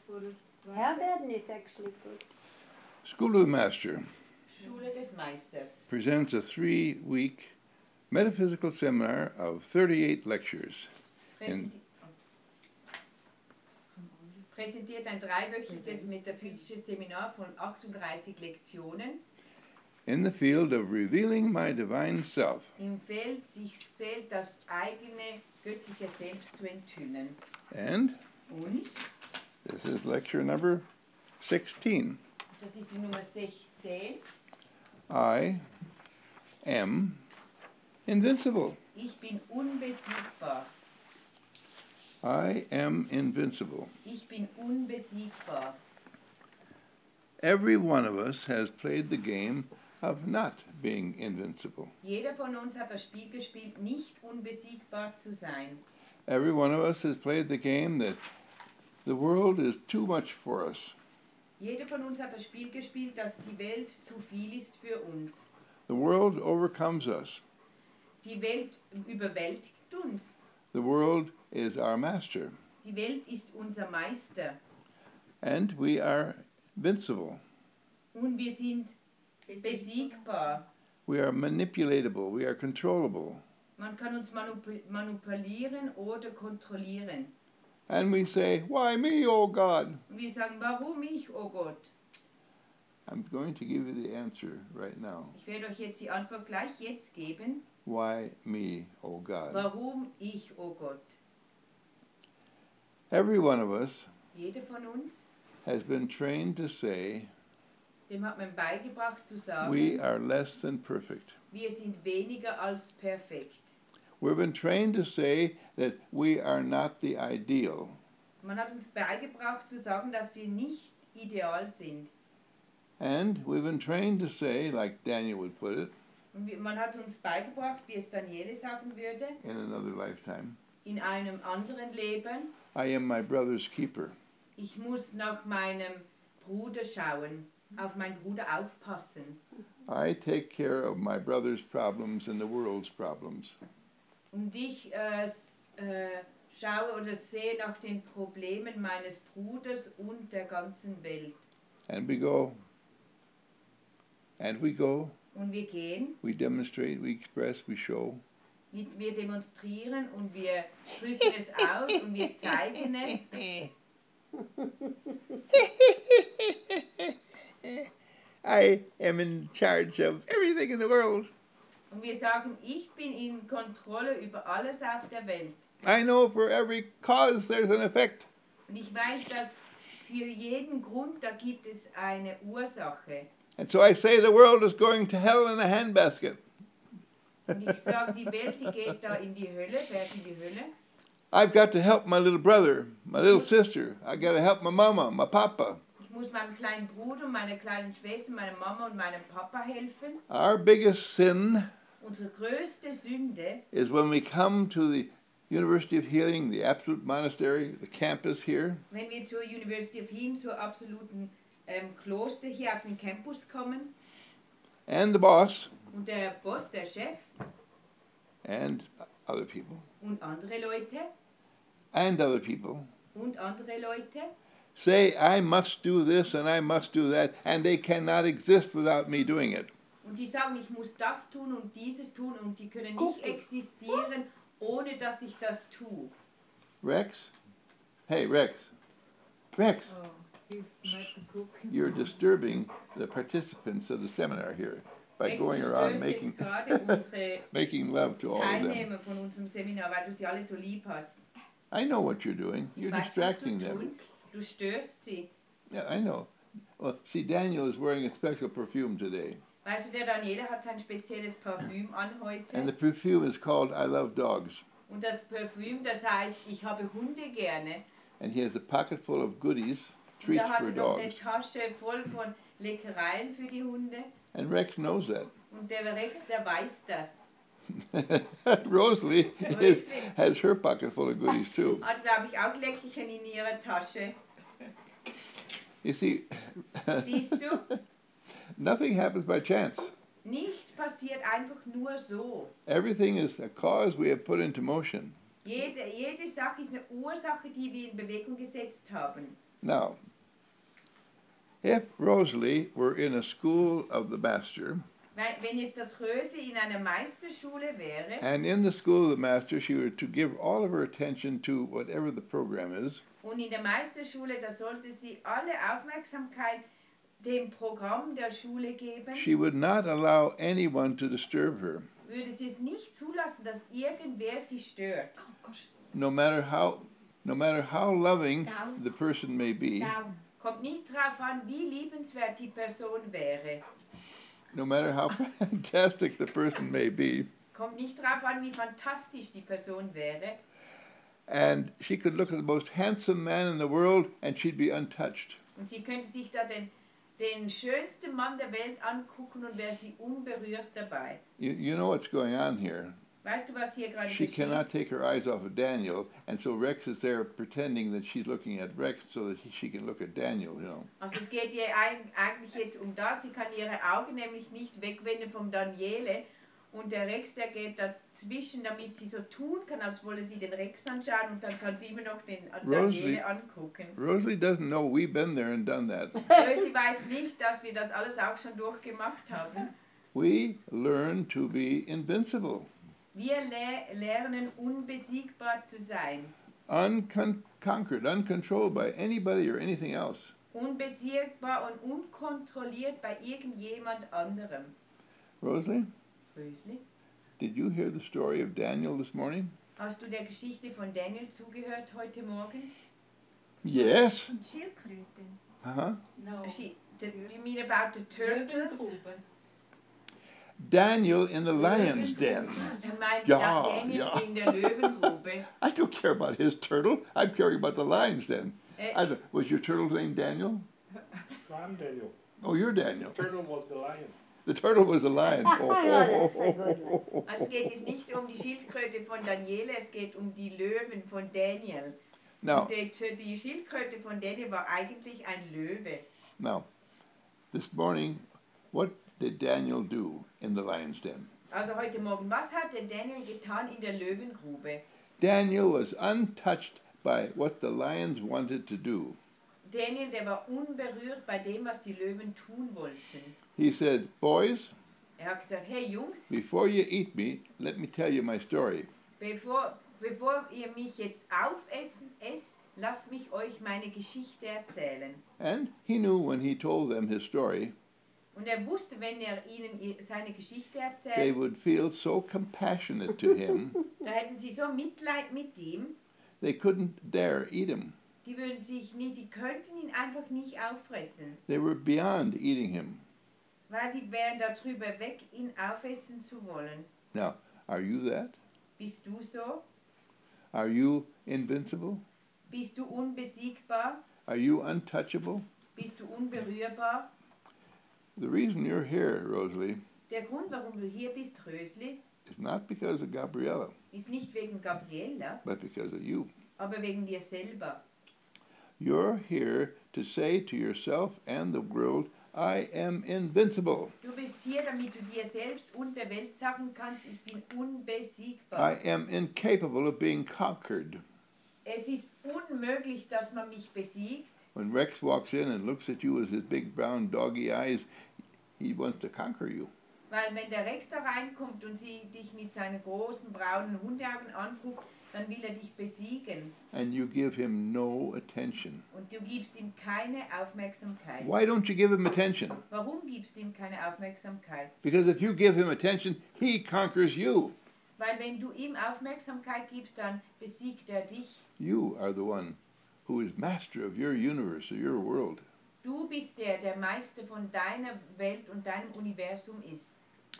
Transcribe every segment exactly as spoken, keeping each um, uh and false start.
Herbert nicht geschliffen. Schoolmaster Schule des Meisters presents a three-week metaphysical seminar of thirty-eight lectures. In, präsentiert ein dreiwöchiges metaphysisches Seminar von achtunddreißig Lektionen in the field of revealing my divine self. Im Feld, sich selbst das eigene göttliche Selbst zu enthüllen. And Und this is lecture number sixteen. Das ist die Nummer sechzehn. I am invincible. Ich bin unbesiegbar. I am invincible. Ich bin unbesiegbar. Every one of us has played the game of not being invincible. Jeder von uns hat das Spiel gespielt, nicht unbesiegbar zu sein. Every one of us has played the game that the world is too much for us. Jeder von uns hat das Spiel gespielt, dass die Welt zu viel ist für uns. The world overcomes us. Die Welt überwältigt uns. The world is our master. Die Welt ist unser Meister. And we are invincible. Und wir sind besiegbar. We are manipulatable. We are controllable. Man kann uns manip- manipulieren oder kontrollieren. And we say, why me, oh God? Und wir sagen, warum ich, oh Gott? I'm going to give you the answer right now. Ich werde euch jetzt die Antwort gleich jetzt geben. Why me, oh God? Warum ich, oh Gott? Every one of us Jeder von uns, has been trained to say, dem hat man beigebracht zu sagen, we are less than perfect. wir sind weniger als perfekt. We've been trained to say that we are not the ideal. Man hat uns beigebracht zu sagen, dass wir nicht ideal sind. And we've been trained to say, like Daniel would put it, Und wir- man hat uns beigebracht, wie es Daniele sagen würde, in another lifetime, in einem anderen Leben, I am my brother's keeper. ich muss nach meinem Bruder schauen, auf meinen Bruder aufpassen. I take care of my brother's problems and the world's problems. Und ich äh, s- äh, schaue oder sehe nach den Problemen meines Bruders und der ganzen Welt. And we go, and we go, Und wir gehen, we demonstrate, we express, we show. wir wir demonstrieren und wir drücken es aus und wir zeigen es. I am in charge of everything in the world. Und wir sagen, ich bin in Kontrolle über alles auf der Welt. I know for every cause there's an effect. Und ich weiß, dass für jeden Grund, da gibt es eine Ursache. And so I say the world is going to hell in a handbasket. Und ich sage, die Welt, die geht da in die Hölle, fährt in die Hölle. I've got to help my little brother, my little sister. I got to help my mama, my papa. Ich muss meinem kleinen Bruder, meiner kleinen Schwester, meiner Mama und meinem Papa helfen. Our biggest sin Unsere größte Sünde is when we come to the University of Healing, the Absolute Monastery, the campus here, wenn wir zur University of Healing, zur absoluten ähm, Kloster hier auf den Campus kommen and the boss, und der Boss, der Chef and other people, und andere Leute and other people, und andere Leute say, I must do this and I must do that, and they cannot exist without me doing it. und die sagen, ich muss das tun und dieses tun und die können nicht existieren, ohne dass ich das tue. Rex? Hey, Rex. Rex, Oh, he's making cooking. you're disturbing the participants of the seminar here by Rex, going du around stößt making, jetzt gerade unsere making love to all of them. Teilnehmer von unserem Seminar, weil du sie alle so lieb hast. I know what you're doing. Ich You're weiß, was du distracting them. tust. Du störst sie. Yeah, I know. Well, see, Daniel is wearing a special perfume today, Weißt du, der Daniele hat sein spezielles Parfüm an heute. and the perfume is called I Love Dogs. Und das Parfüm, das heißt, ich habe Hunde gerne. And he has a pocket full of goodies, Und treats da hat for er noch eine dogs. Tasche voll von Leckereien für die Hunde. And Rex knows that. Und der Rex, der weiß das. Rosalie is, Rosalie. has her pocket full of goodies too. Hat, glaube ich, auch Leckerchen in ihrer Tasche. You see, Siehst du? nothing happens by chance. Nichts passiert einfach nur so. Everything is a cause we have put into motion. Jede, jede Sache ist eine Ursache, die wir in Bewegung gesetzt haben. Now, if Rosalie were in a school of the master, Weil, wenn jetzt das Rösli in einer Meisterschule wäre and in the school of the master she were to give all of her attention to whatever the program is, und in der Meisterschule, da sollte sie alle Aufmerksamkeit dem Programm der Schule geben, she would not allow anyone to disturb her, würde sie es nicht zulassen, dass irgendwer sie stört. no matter how, no matter how loving the person may be, Down. Kommt nicht drauf an, wie liebenswert die Person wäre. no matter how fantastic the person may be, Kommt nicht drauf an, wie fantastisch die Person wäre. and she could look at the most handsome man in the world and she'd be untouched. Und sie könnte sich da den, den schönsten Mann der Welt angucken und wäre sie unberührt dabei. You, you know what's going on here. Weißt du, was hier gerade She geschieht? cannot take her eyes off of Daniel, and so Rex is there pretending that she's looking at Rex so that he, she can look at Daniel, you know. Also es geht ihr eig- eigentlich jetzt um das. Sie kann ihre Augen nämlich nicht wegwenden vom Daniele. Und der Rex, der geht dazwischen, damit sie so tun kann, als wolle sie den Rex anschauen. Und dann kann sie immer noch den Rosalie- Daniele angucken. Rosalie doesn't know we've been there and done that. Rösli weiß nicht, dass wir das alles auch schon durchgemacht haben. We learn to be invincible, Wir le lernen, unbesiegbar zu sein. unconquered, uncontrolled by anybody or anything else. Unbesiegbar und unkontrolliert bei irgendjemand anderem. Rosalie, Rösli, did you hear the story of Daniel this morning? hast du der Geschichte von Daniel zugehört heute Morgen? Yes. Und Schildkröten. Uh-huh. No. She, the, you mean about the turtle? Löwengrube. Daniel in the lion's den. Er meint Ja, Daniel ja. in der Löwengrube. I don't care about his turtle. I'm caring about the lion's den. Äh, I don't, was your turtle named Daniel? I'm Daniel. Oh, you're Daniel. Turtle was the lion. The turtle was a lion. Oh, Ja, das oh, ist ein oh, guter. oh, oh. Also es geht jetzt nicht um die Schildkröte von Daniele, es geht um die Löwen von Daniel. Now, Und die, die Schildkröte von Daniel war eigentlich ein Löwe. now, this morning, what did Daniel do in the lion's den? Also heute Morgen, was hat denn Daniel getan in der Löwengrube? Daniel was untouched by what the lions wanted to do. Daniel, der war unberührt bei dem, was die Löwen tun wollten. He said, boys, Er hat gesagt, hey Jungs, before you eat me, let me tell you my story. bevor, bevor ihr mich jetzt aufessen esst, lasst mich euch meine Geschichte erzählen. And he knew when he told them his story, Und er wusste, wenn er ihnen i- seine Geschichte they erzählt, would feel so compassionate to him, da hätten sie so Mitleid mit ihm, they couldn't dare eat him. die würden sich nie, die könnten ihn einfach nicht auffressen, They were beyond eating him. weil die wären darüber weg, ihn aufessen zu wollen. Now, are you that? Bist du so? Are you invincible? Bist du unbesiegbar? Are you untouchable? Bist du unberührbar? The reason you're here, Rosalie, Der Grund, warum du hier bist, Rösli, is not because of Gabriella, ist nicht wegen Gabriella, but because of you. aber wegen dir selber. You're here to say to yourself and the world, I am invincible. Du bist hier, damit du dir selbst und der Welt sagen kannst, ich bin I unbesiegbar. am incapable of being conquered. Es ist unmöglich, dass man mich besiegt. When Rex walks in and looks at you with his big brown doggy eyes, he wants to conquer you. Weil wenn der Rex da reinkommt und sie dich mit seinen großen braunen Hundeaugen anguckt, dann will er dich besiegen. And you give him no attention. Und du gibst ihm keine Aufmerksamkeit. Why don't you give him attention? Warum gibst du ihm keine Aufmerksamkeit? Because if you give him attention, he conquers you. Weil wenn du ihm Aufmerksamkeit gibst, dann besiegt er dich. You are the one who is master of your universe, or your world. Du bist der, der Meister von deiner Welt und deinem Universum ist.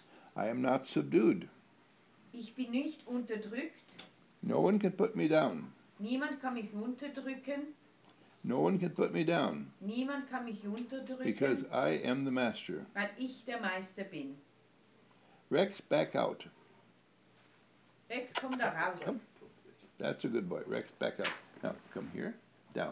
I am not subdued. Ich bin nicht unterdrückt. No one can put me down. Niemand kann mich unterdrücken. No one can put me down Niemand kann mich unterdrücken, because I am the master. weil ich der Meister bin. Rex, back out. Rex, komm da raus. Come. That's a good boy. Rex, back up. Now, come here. Down.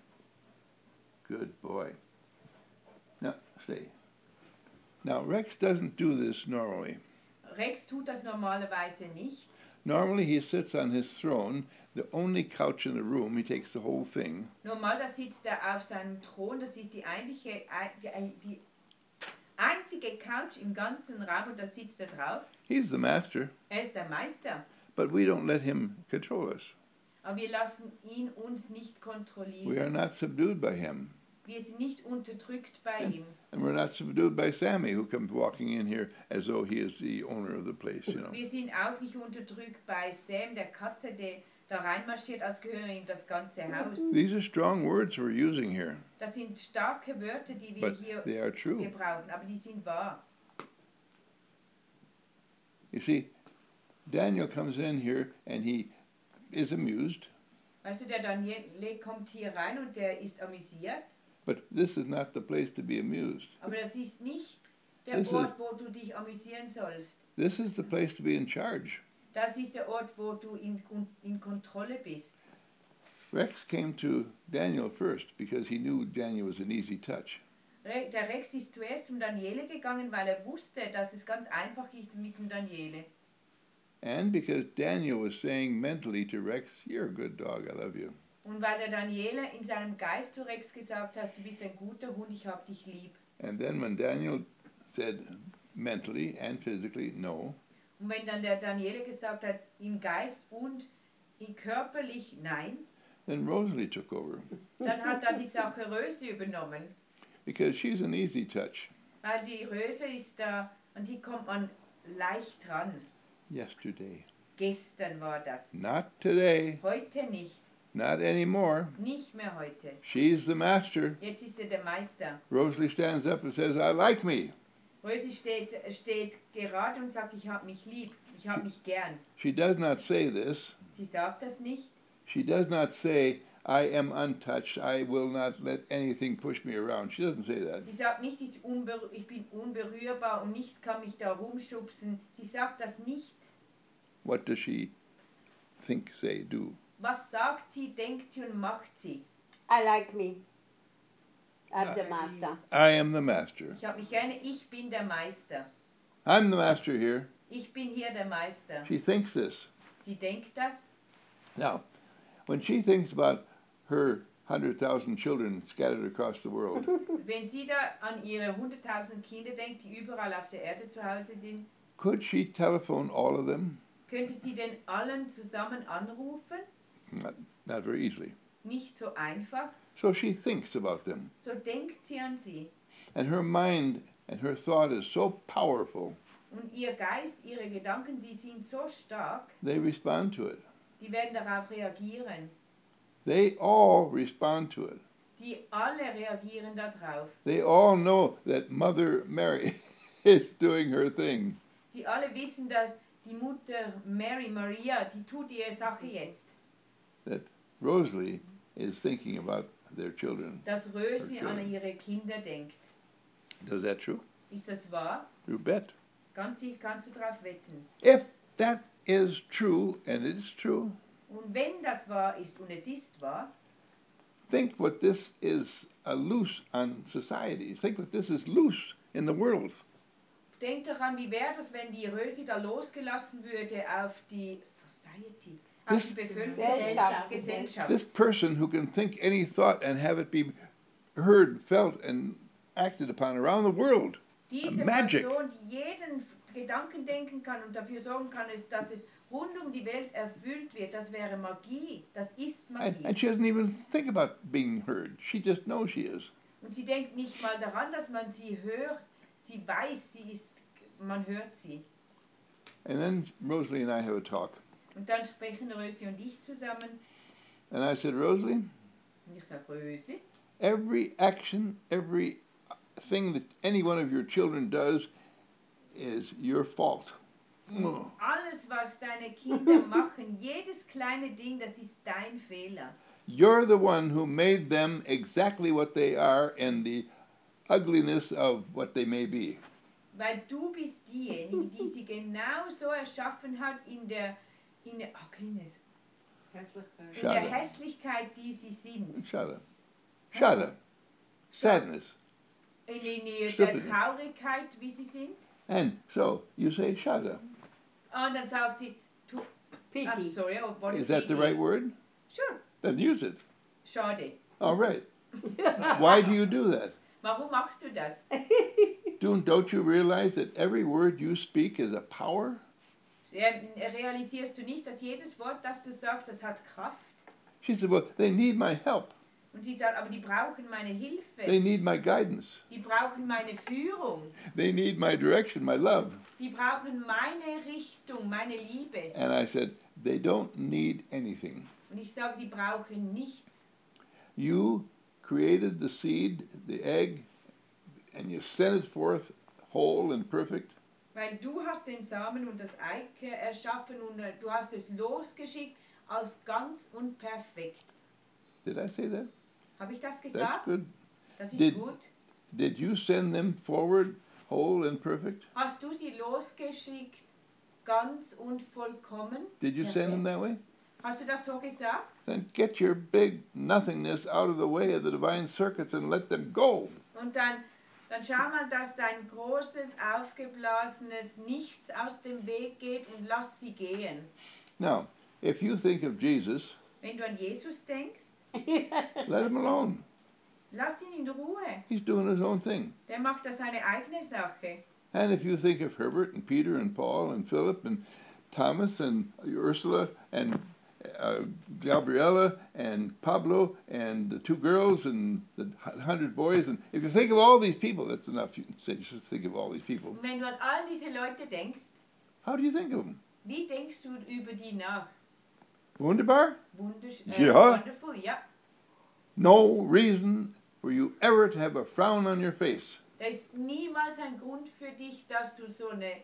Good boy. Now, stay. Now, Rex doesn't do this normally. Rex tut das normalerweise nicht. Normally he sits on his throne, the only couch in the room. He takes the whole thing. Normal, da sitzt er auf seinem Thron, das ist die eigentliche, die, die einzige Couch im ganzen Raum und da sitzt er drauf. He's the master, Er ist der Meister. but we don't let him control us. Aber wir lassen ihn uns nicht We are kontrollieren. not subdued by him. Wir sind nicht unterdrückt bei ihm. And we're not subdued by Sammy, who comes walking in here as though he is the owner of the place, you know. Wir sind auch nicht unterdrückt bei Sam, der Katze, der da reinmarschiert, als gehöre ihm das ganze Haus. These are strong words we're using here, Das sind starke Wörter, die wir but hier they are true. gebrauchen, aber die sind wahr. You see, Daniel comes in here and he is amused, Weißt du, der Daniele kommt hier rein und der ist amüsiert, but this is not the place to be amused. aber das ist nicht der This is- Ort, wo du dich amüsieren sollst. This is the place to be in charge. Das ist der Ort, wo du in, in Kontrolle bist. Rex came to Daniel first because he knew Daniel was an easy touch. Re- Der Rex ist zuerst zum Daniele gegangen, weil er wusste, dass es ganz einfach ist mit dem Daniele. And because Daniel was saying mentally to Rex, "You're a good dog, I love you." Und weil der Daniele in seinem Geist zu Rex gesagt hat, du bist ein guter Hund, ich hab dich lieb. And then when Daniel said mentally and physically, "No," Und wenn dann der Daniele gesagt hat, im Geist und in körperlich nein, then Rosalie took over dann hat er die Sache Röse übernommen. because she's an easy touch. Weil die Röse ist da, an die kommt man leicht ran. Yesterday, Gestern war das. not today, Heute nicht. not anymore. Nicht mehr heute. She's the master. Jetzt ist er der Meister. Rosalie stands up and says, "I like me." Röse steht, steht gerade und sagt, ich hab mich lieb. Ich hab mich gern. She does not say this. Sie sagt das nicht. She does not say, "I am untouched. I will not let anything push me around." She doesn't say that. Sie sagt nicht, ich, unber ich bin unberührbar und nichts kann mich da rumschubsen. Sie sagt das nicht. What does she think, say, do? Was sagt sie, denkt sie und macht sie? I like me. I'm the Ja. master. I am the master. Ich habe mich gerne, ich bin der Meister. I'm the master here. Ich bin hier der Meister. She thinks this. Sie denkt das. Now, when she thinks about her one hundred thousand children scattered across the world, Wenn sie da an ihre hunderttausend Kinder denkt, die überall auf der Erde zu Hause sind, could she telephone all of them? könnte sie denn allen zusammen anrufen? Not, not very easily. Nicht so einfach. So she thinks about them. So denkt sie an sie. And her mind and her thought is so powerful, Und ihr Geist, ihre Gedanken, die sind so stark, they respond to it. die werden darauf reagieren. They all respond to it. Die alle reagieren darauf. They all know that Mother Mary is doing her thing. Die alle wissen, dass die Mutter Mary, Maria, die tut ihre Sache jetzt. That Rosalie is thinking about their children. Dass Röse Her an children. ihre Kinder denkt. Is that true? Ist das wahr? You bet. Ganz sicher kannst du darauf wetten. If that is true, and it is true, Und wenn das wahr ist, und es ist wahr, think what this is a loose on society. Think what this is loose in the world. denk daran, wie wäre das, wenn die Röse da losgelassen würde auf die Society, auf Das- die Bevölkerung, Gesellschaft. Gesellschaft. This person who can think any thought and have it be heard, felt, and acted upon around the world. Diese Magic. Person, die jeden Gedanken denken kann und dafür sorgen kann, ist, dass es rund um die Welt erfüllt wird, das wäre Magie. Das ist And, Magie. and she doesn't even think about being heard. She just knows she is. Und sie denkt nicht mal daran, dass man sie hört. Sie weiß, sie ist, man hört sie. And then Rosalie and I have a talk. Und dann sprechen Röse und ich zusammen. And I said, "Rosalie, Und ich sage, Röse, every action, every thing that any one of your children does is your fault." Oh. alles, was deine Kinder machen, jedes kleine Ding, das ist dein Fehler. You're the one who made them exactly what they are and the ugliness of what they may be. Weil du bist diejenige, die sie genau so erschaffen hat in der, in der Ugliness, Hässlichkeit. in der Schade. Hässlichkeit, die sie sind. Shada. Shada. Sadness. In, in der Stupidness. Traurigkeit, wie sie sind. And so you say Shada. Und dann sagt sie, tu, I'm Pity. sorry, oh, what Is that the right word? Sure. Then use it. Schade. All right. Why do you do that? Warum machst du das? Don't, don't you realize that every word you speak is a power? Äh, Realisierst du nicht, dass jedes Wort, das du sagst, das hat Kraft? She said, well, they need my help. Und sie sagt, aber die brauchen meine Hilfe. They need my guidance. Die brauchen meine Führung. They need my direction, my love. Die brauchen meine Richtung, meine Liebe. And I said, they don't need anything. Und ich sage, die brauchen nichts. You created the seed, the egg, and you sent it forth whole and perfect. Weil du hast den Samen und das Ei erschaffen und äh, du hast es losgeschickt als ganz und perfekt. Did I say that? Habe ich das That's gesagt? good. Das ist Did- gut. Did you send them forward whole and perfect? Hast du sie losgeschickt, ganz und vollkommen? Did you send them that way? Hast du das so gesagt? Then get your big nothingness out of the way of the divine circuits and let them go. Und dann, dann schau mal, dass dein großes, aufgeblasenes Nichts aus dem Weg geht und lass sie gehen. Now, if you think of Jesus, Wenn du an Jesus denkst, let him alone. lass ihn in Ruhe. He's doing his own thing. Der macht da seine eigene Sache. And if you think of Herbert and Peter and Paul and Philip and Thomas and Ursula and uh, Gabriella and Pablo and the two girls and the hundred boys, and if you think of all these people, that's enough. You can say you should think of all these people. Und wenn du an all diese Leute denkst, How do you think of them? wie denkst du über die nach? Wunderbar? Wundersch äh, Ja. Wonderful, ja. No reason for you ever to have a frown on your face. Da ist niemals ein Grund für dich, dass du so eine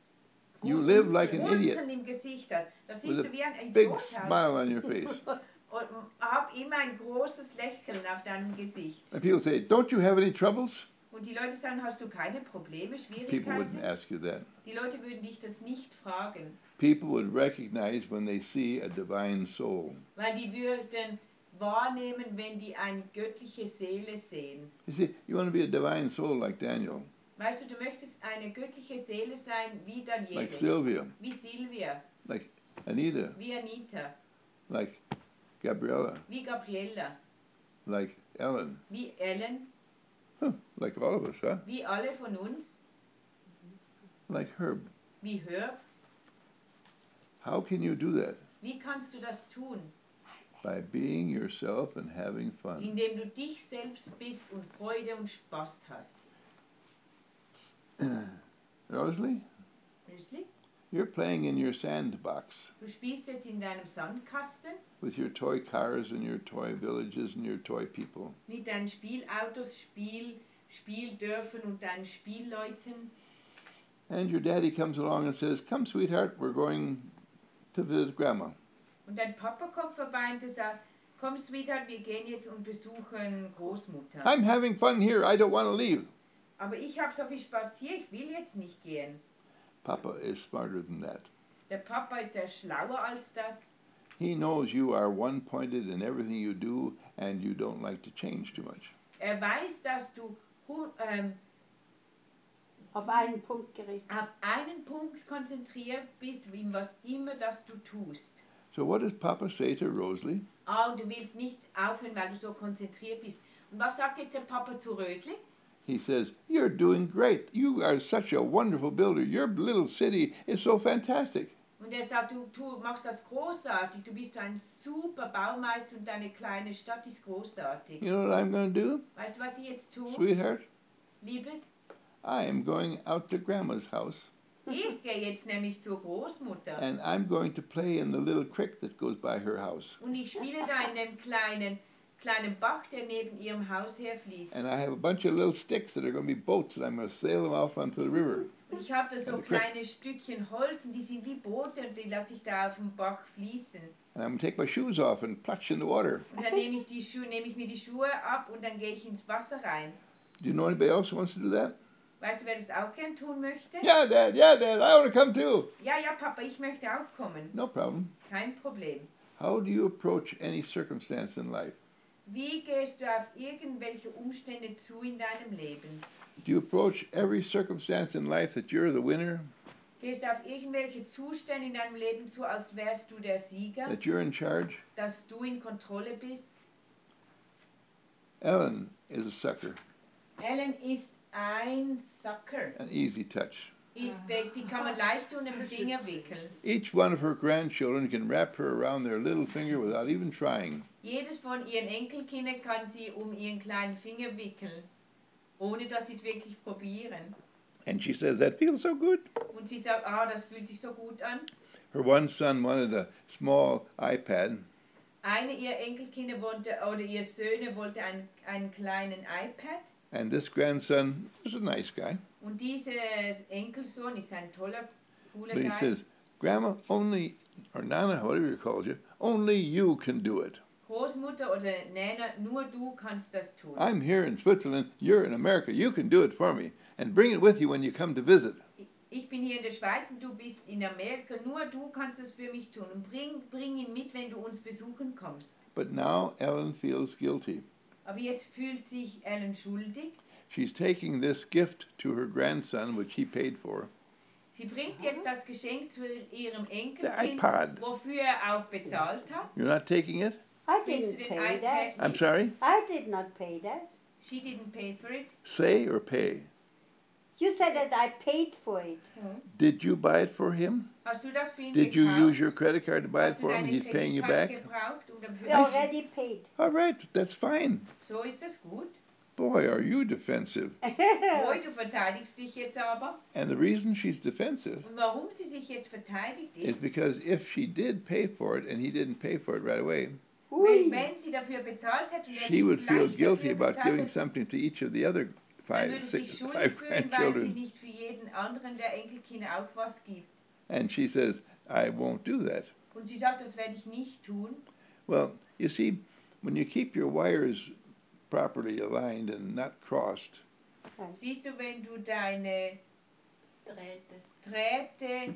You live like an Runzeln idiot im Gesicht hast. Das with siehst a du wie ein big Idiot aus. smile on your face. Und hab immer ein großes Lächeln auf deinem Gesicht. And people say, don't you have any troubles? Und die Leute sagen, hast du keine Probleme, People wouldn't Schwierigkeiten? ask you that. Die Leute würden dich das nicht fragen, People would recognize when they see a divine soul. weil die würden wahrnehmen, wenn die eine göttliche Seele sehen. You see, you want to be a divine soul like Daniel, Weißt du, du möchtest eine göttliche Seele sein wie like Daniele, Sylvia, wie Silvia, like Anita, wie Anita, like Gabriella, wie Gabriella, like Ellen, wie Ellen, huh, like all of us, huh? wie alle von uns, Like Herb. wie Herb. How can you do that? Wie kannst du das tun? By being yourself and having fun. Indem du dich selbst bist und Freude und Spaß hast. Rosalie, Rösli, you're playing in your sandbox du spielst jetzt in deinem Sandkasten with your toy cars and your toy villages and your toy people. mit deinen Spielautos, Spiel, Spieldörfern und deinen Spielleuten. And your daddy comes along and says, come, sweetheart, we're going to visit Grandma. Und dein Papa kommt vorbei und er sagt, komm Sweetheart, wir gehen jetzt und besuchen Großmutter. I'm having fun here. I don't want to leave. Aber ich habe so viel Spaß hier, ich will jetzt nicht gehen. Papa is smarter than that. Der Papa ist ja schlauer als das. He knows you are one-pointed in everything you do and you don't like to change too much. Er weiß, dass du hu- ähm, Auf einen Punkt gerichtet. auf einen Punkt konzentriert bist, in was immer das du tust. So what does Papa say to Rosalie? Ah, und du willst nicht aufhören, weil du so konzentriert bist. Und was sagt jetzt der Papa zu Rösli? He says, you're doing great. You are such a wonderful builder. Your little city is so fantastic. Und er sagt, du, du machst das großartig, du bist ein super Baumeister und deine kleine Stadt ist großartig. You know what I'm going to do, Weißt du, was ich jetzt tue, sweetheart? Liebes? I am going out to Grandma's house Ich gehe jetzt nämlich zur Großmutter and I'm going to play in the little creek that goes by her house. und ich spiele da in dem kleinen, kleinen Bach, der neben ihrem Haus herfließt. And I have a bunch of little sticks that are going to be boats and I'm going to sail them off onto the river. Und ich habe da so And the creek. kleine Stückchen Holz und die sind wie Boote und die lasse ich da auf dem Bach fließen. And I'm going to take my shoes off and plunge in the water. Und dann nehme ich, die Schuhe, nehme ich mir die Schuhe ab und dann gehe ich ins Wasser rein. Do you know anybody else who wants to do that? Weißt du, wer das auch gern tun möchte? Yeah, Dad, yeah, Dad, I want to come too. Ja, ja, Papa, ich möchte auch kommen. No problem. Kein Problem. How do you approach any circumstance in life? Wie gehst du auf irgendwelche Umstände zu in deinem Leben? Do you approach every circumstance in life that you're the winner? Gehst auf irgendwelche Zustände in deinem Leben zu, als wärst du der Sieger, that you're in charge. dass du in Kontrolle bist. Ellen is a sucker, Ellen ist ein Sucker. an easy touch. Ist, die die kann man leicht unter den Finger wickeln. Each one of her grandchildren can wrap her around their little finger without even trying. Jedes von ihren Enkelkindern kann sie um ihren kleinen Finger wickeln, ohne dass sie es wirklich probieren. And she says, that feels so good. Und sie sagt, ah, das fühlt sich so gut an. Her one son wanted a small iPad, Eine ihrer Enkelkinder wollte, oder ihre Söhne wollte einen, einen kleinen iPad. and this grandson was a nice guy. Und dieser Enkelsohn ist ein toller, cooler But he Guy. says, Grandma, only, or Nana, whatever he calls you, only you can do it. Großmutter oder Nana, nur du kannst das tun. I'm here in Switzerland, you're in America, you can do it for me. And bring it with you when you come to visit. Ich bin hier in der Schweiz und du bist in Amerika, nur du kannst das für mich tun. Und bring, bring ihn mit, wenn du uns besuchen kommst. But now Ellen feels guilty. Aber jetzt fühlt sich Ellen schuldig. She's taking this gift to her grandson, which he paid for. Sie bringt jetzt das Geschenk zu ihrem The Enkelkind, iPad. wofür er auch bezahlt hat. You're not taking it? I Willst du didn't den pay iPad that. I'm nicht? sorry? I did not pay that. She didn't pay for it. Say or pay? You said that I paid for it. Did you buy it for him? Hast du das für ihn Did you gekauft? use your credit card to buy it Hast du for him and deine he's paying you Kreditkarte back? gebraucht, um dafür- We already paid. All right, that's fine. So ist das gut. Boy, are you defensive. Boy, du verteidigst dich jetzt aber. And the reason she's defensive Und warum sie sich jetzt verteidigt is ist, because if she did pay for it and he didn't pay for it right away, wenn, Ui. wenn sie dafür bezahlt hätte und er she nicht would feel gleich guilty dafür about bezahlt giving hätte, something to each of the other dann five, würde sie six, sich schuldig five fühlen, weil sie grandchildren. nicht für jeden anderen der Enkelkinder auch was gibt. And she says, I won't do that. Und sie sagt, das werde ich nicht tun. Well, you see, when you keep your wires properly aligned and not crossed, Siehst du, wenn du deine Drähte. Drähte,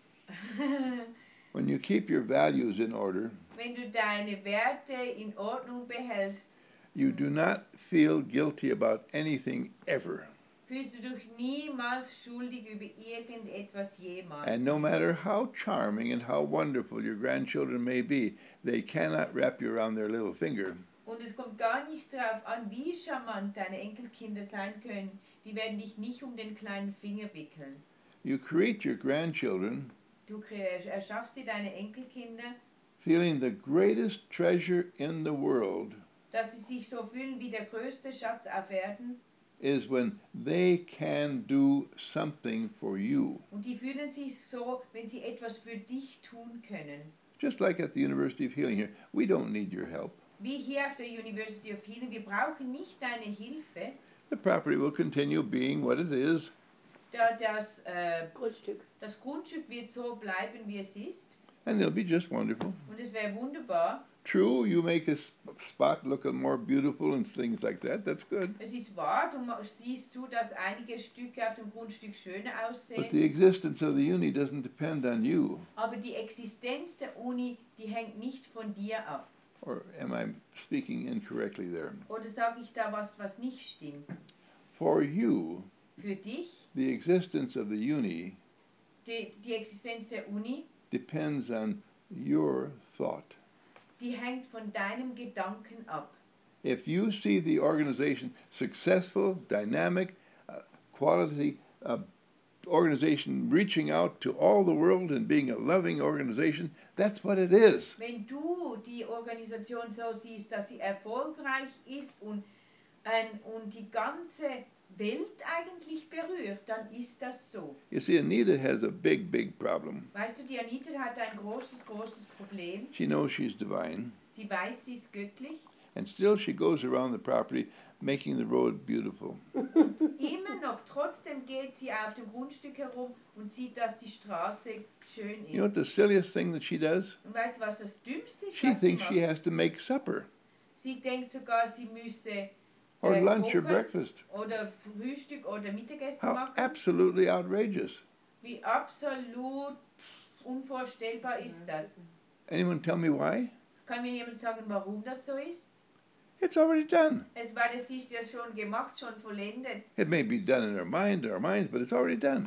when you keep your values in order, wenn du deine Werte in Ordnung behältst, you do not feel guilty about anything ever. fühlst du dich niemals schuldig über irgendetwas jemals. And no matter how charming and how wonderful your grandchildren may be, they cannot wrap you around their little finger. Und es kommt gar nicht darauf an, wie charmant deine Enkelkinder sein können. Die werden dich nicht um den kleinen Finger wickeln. You create your grandchildren Du kre- erschaffst dir deine Enkelkinder, feeling the greatest treasure in the world dass sie sich so fühlen wie der größte Schatz auf Erden. is when they can do something for you. Und die fühlen sich so, wenn sie etwas für dich tun können. Just like at the University of Healing here, we don't need your help. Wie hier auf der University of Healing, wir brauchen nicht deine Hilfe. The property will continue being what it is, Da das, äh, Grundstück. das Grundstück wird so bleiben, wie es ist. and it'll be just wonderful. Und es wäre wunderbar. True, you make a s- spot look more beautiful and things like that. That's good. Es ist wahr, du ma- siehst zu, dass einige Stücke auf dem Grundstück schöner But aussehen. the existence of the uni doesn't depend on you. Aber die Existenz der Uni, die hängt nicht von dir ab. Or am I speaking incorrectly there? Oder sage ich da was, was nicht stimmt? For you, Für dich, the existence of the uni die, die Existenz der Uni, depends on your thought. die hängt von deinem Gedanken ab. If you see the organization successful, dynamic, uh, quality uh, organization reaching out to all the world and being a loving organization, that's what it is. Wenn du die Organisation so siehst, dass sie erfolgreich ist und, ein, und die ganze Welt eigentlich berührt, dann ist das so. You see, Anita has a big, big problem. Weißt du, die Anita hat ein großes, großes Problem. She knows she's divine, Sie weiß, sie ist göttlich. and still she goes around the property making the road beautiful. Immer noch, trotzdem geht sie auf dem Grundstück herum und sieht, dass die Straße schön You know what ist. the silliest thing that she does? Und weißt du, was das Dümmste ist, She was sie thinks she macht? has to make supper, Sie denkt sogar, sie müsse or äh, lunch, or kochen breakfast. oder Frühstück oder Mittagessen How machen. absolutely outrageous. Wie absolut unvorstellbar ist das. Anyone tell me why? Kann mir jemand sagen, warum das so ist? It's already done. Es war das ist ja schon gemacht, schon vollendet. It may be done in our mind, our minds, but it's already done.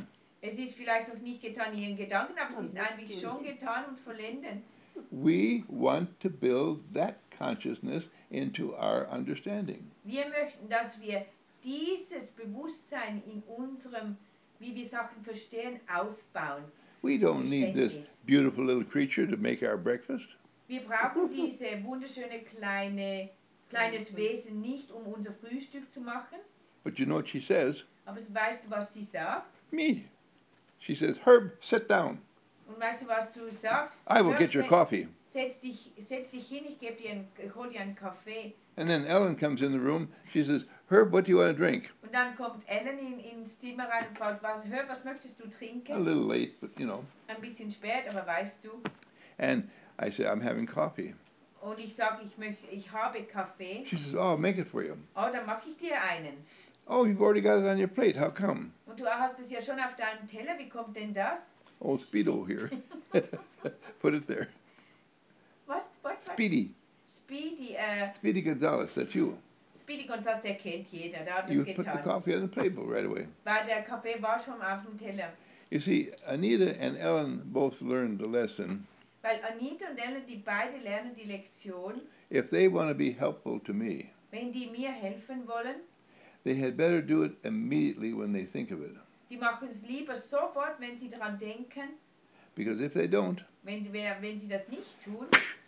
Es ist vielleicht noch nicht getan in ihren Gedanken, aber es ist eigentlich schon getan und vollendet. We want to build that consciousness into our understanding. Wir möchten, dass wir dieses Bewusstsein in unserem, wie wir Sachen verstehen, aufbauen. We don't need this beautiful little creature to make our breakfast. Wir brauchen diese wunderschöne kleine, kleines Wesen nicht, um unser Frühstück zu machen. But you know what she says? Aber weißt du, was sie sagt? Me. She says, Herb, sit down. Und weißt du, was du sagst? I will Herb, get your setz- coffee. Setz dich, setz dich hin, ich gebe dir einen, ich hol dir einen Kaffee. And then Ellen comes in the room. She says, Herb, what do you want to drink? Und dann kommt Ellen in, ins Zimmer rein und fragt, was, Herb, was möchtest du A trinken? little late, but you know. Ein bisschen spät, aber weißt du. And I say, I'm having coffee. Und ich sage, ich, möchte, ich habe Kaffee. She says, oh, I'll make it for you. Oh, dann mache ich dir einen. Oh, you've already got it on your plate. How come? Und du hast es ja schon auf deinem Teller. Wie kommt denn das? Oh, Speedo here. Put it there. Was? Was? was? Speedy. Speedy, äh, Speedy Gonzalez, that's you. Speedy Gonzalez, der kennt jeder. Der hat You es put the getan. coffee on the table right away. Weil der Kaffee war schon auf dem Teller. You see, Anita and Ellen both learned the lesson. Weil Anita und Ellen, die beide lernen die Lektion, If they want to be helpful to me, wenn die mir helfen wollen, they had better do it immediately when they think of it. die machen es lieber sofort, wenn sie daran denken. Because if they don't, Wenn, wer- wenn sie das nicht tun,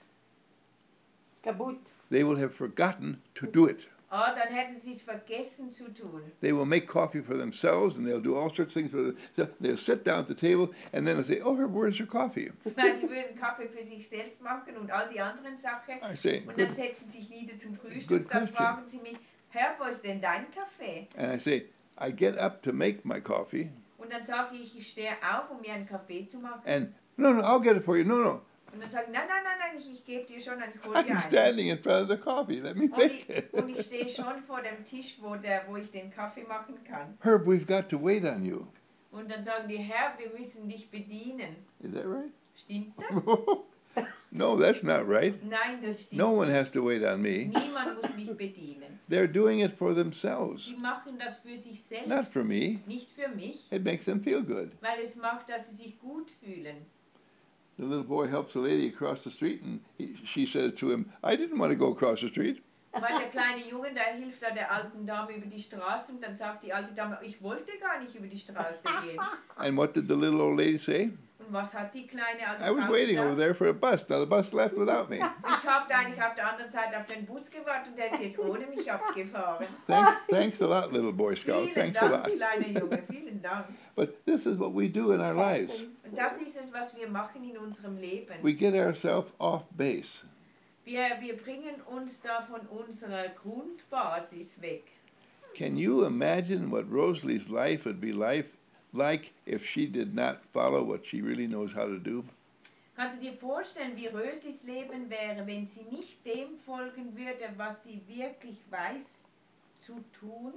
Kaputt. they will have forgotten to do it. ah, dann hätten sie es vergessen zu tun. They will make coffee for themselves and they'll do all sorts of things. For the, they'll sit down at the table and then they'll say, oh, Herb, where's your coffee? Weil die würden Kaffee für sich selbst machen und all die anderen Sachen. I say, Und dann good. setzen sich nieder zum Good Frühstück. Dann question. fragen sie mich, Herr, wo ist denn dein Kaffee? And I say, I get up to make my coffee Und dann sage ich, ich stehe auf, um mir einen Kaffee zu machen. and, no, no, I'll get it for you. No, no. Und dann sage ich, nein, nein, nein, nein, ich, ich gebe dir schon einen, ich hole dir I'm einen. standing in front of the coffee. Let me Und make ich, it. und ich stehe schon vor dem Tisch, wo, der, wo ich den Kaffee machen kann. Herb, we've got to wait on you. Und dann sagen die, Herr, wir müssen dich bedienen. Is that right? Stimmt das? No, that's not right. Nein, das stimmt No one nicht. has to wait on me. Niemand muss mich bedienen. They're doing it for themselves, Sie machen das für sich selbst, not for me. nicht für mich, It makes them feel good. weil es macht, dass sie sich gut fühlen. The little boy helps a lady across the street, and he, she says to him, I didn't want to go across the street. Weil der kleine Junge, der hilft da der alten Dame über die Straße und dann sagt die alte Dame, ich wollte gar nicht über die Straße gehen. And what did the little old lady say? Und was hat die kleine alte I was Frau waiting over gesagt? there for a bus. Now the bus left without me. Ich habe eigentlich auf der anderen Seite auf den Bus gewartet und der ist jetzt ohne mich abgefahren. Thanks, thanks a lot, little Boy Scout. Vielen Thanks a Dank, lot. kleiner Junge, vielen Dank. But this is what we do in our lives. Und das ist es, was wir machen in unserem Leben. We get ourselves off base. Wir, wir bringen uns da von unserer Grundbasis weg. Can you imagine what Rosalie's life would be life like if she did not follow what she really knows how to do? Kannst du dir vorstellen, wie Röslis Leben wäre, wenn sie nicht dem folgen würde, was sie wirklich weiß zu tun?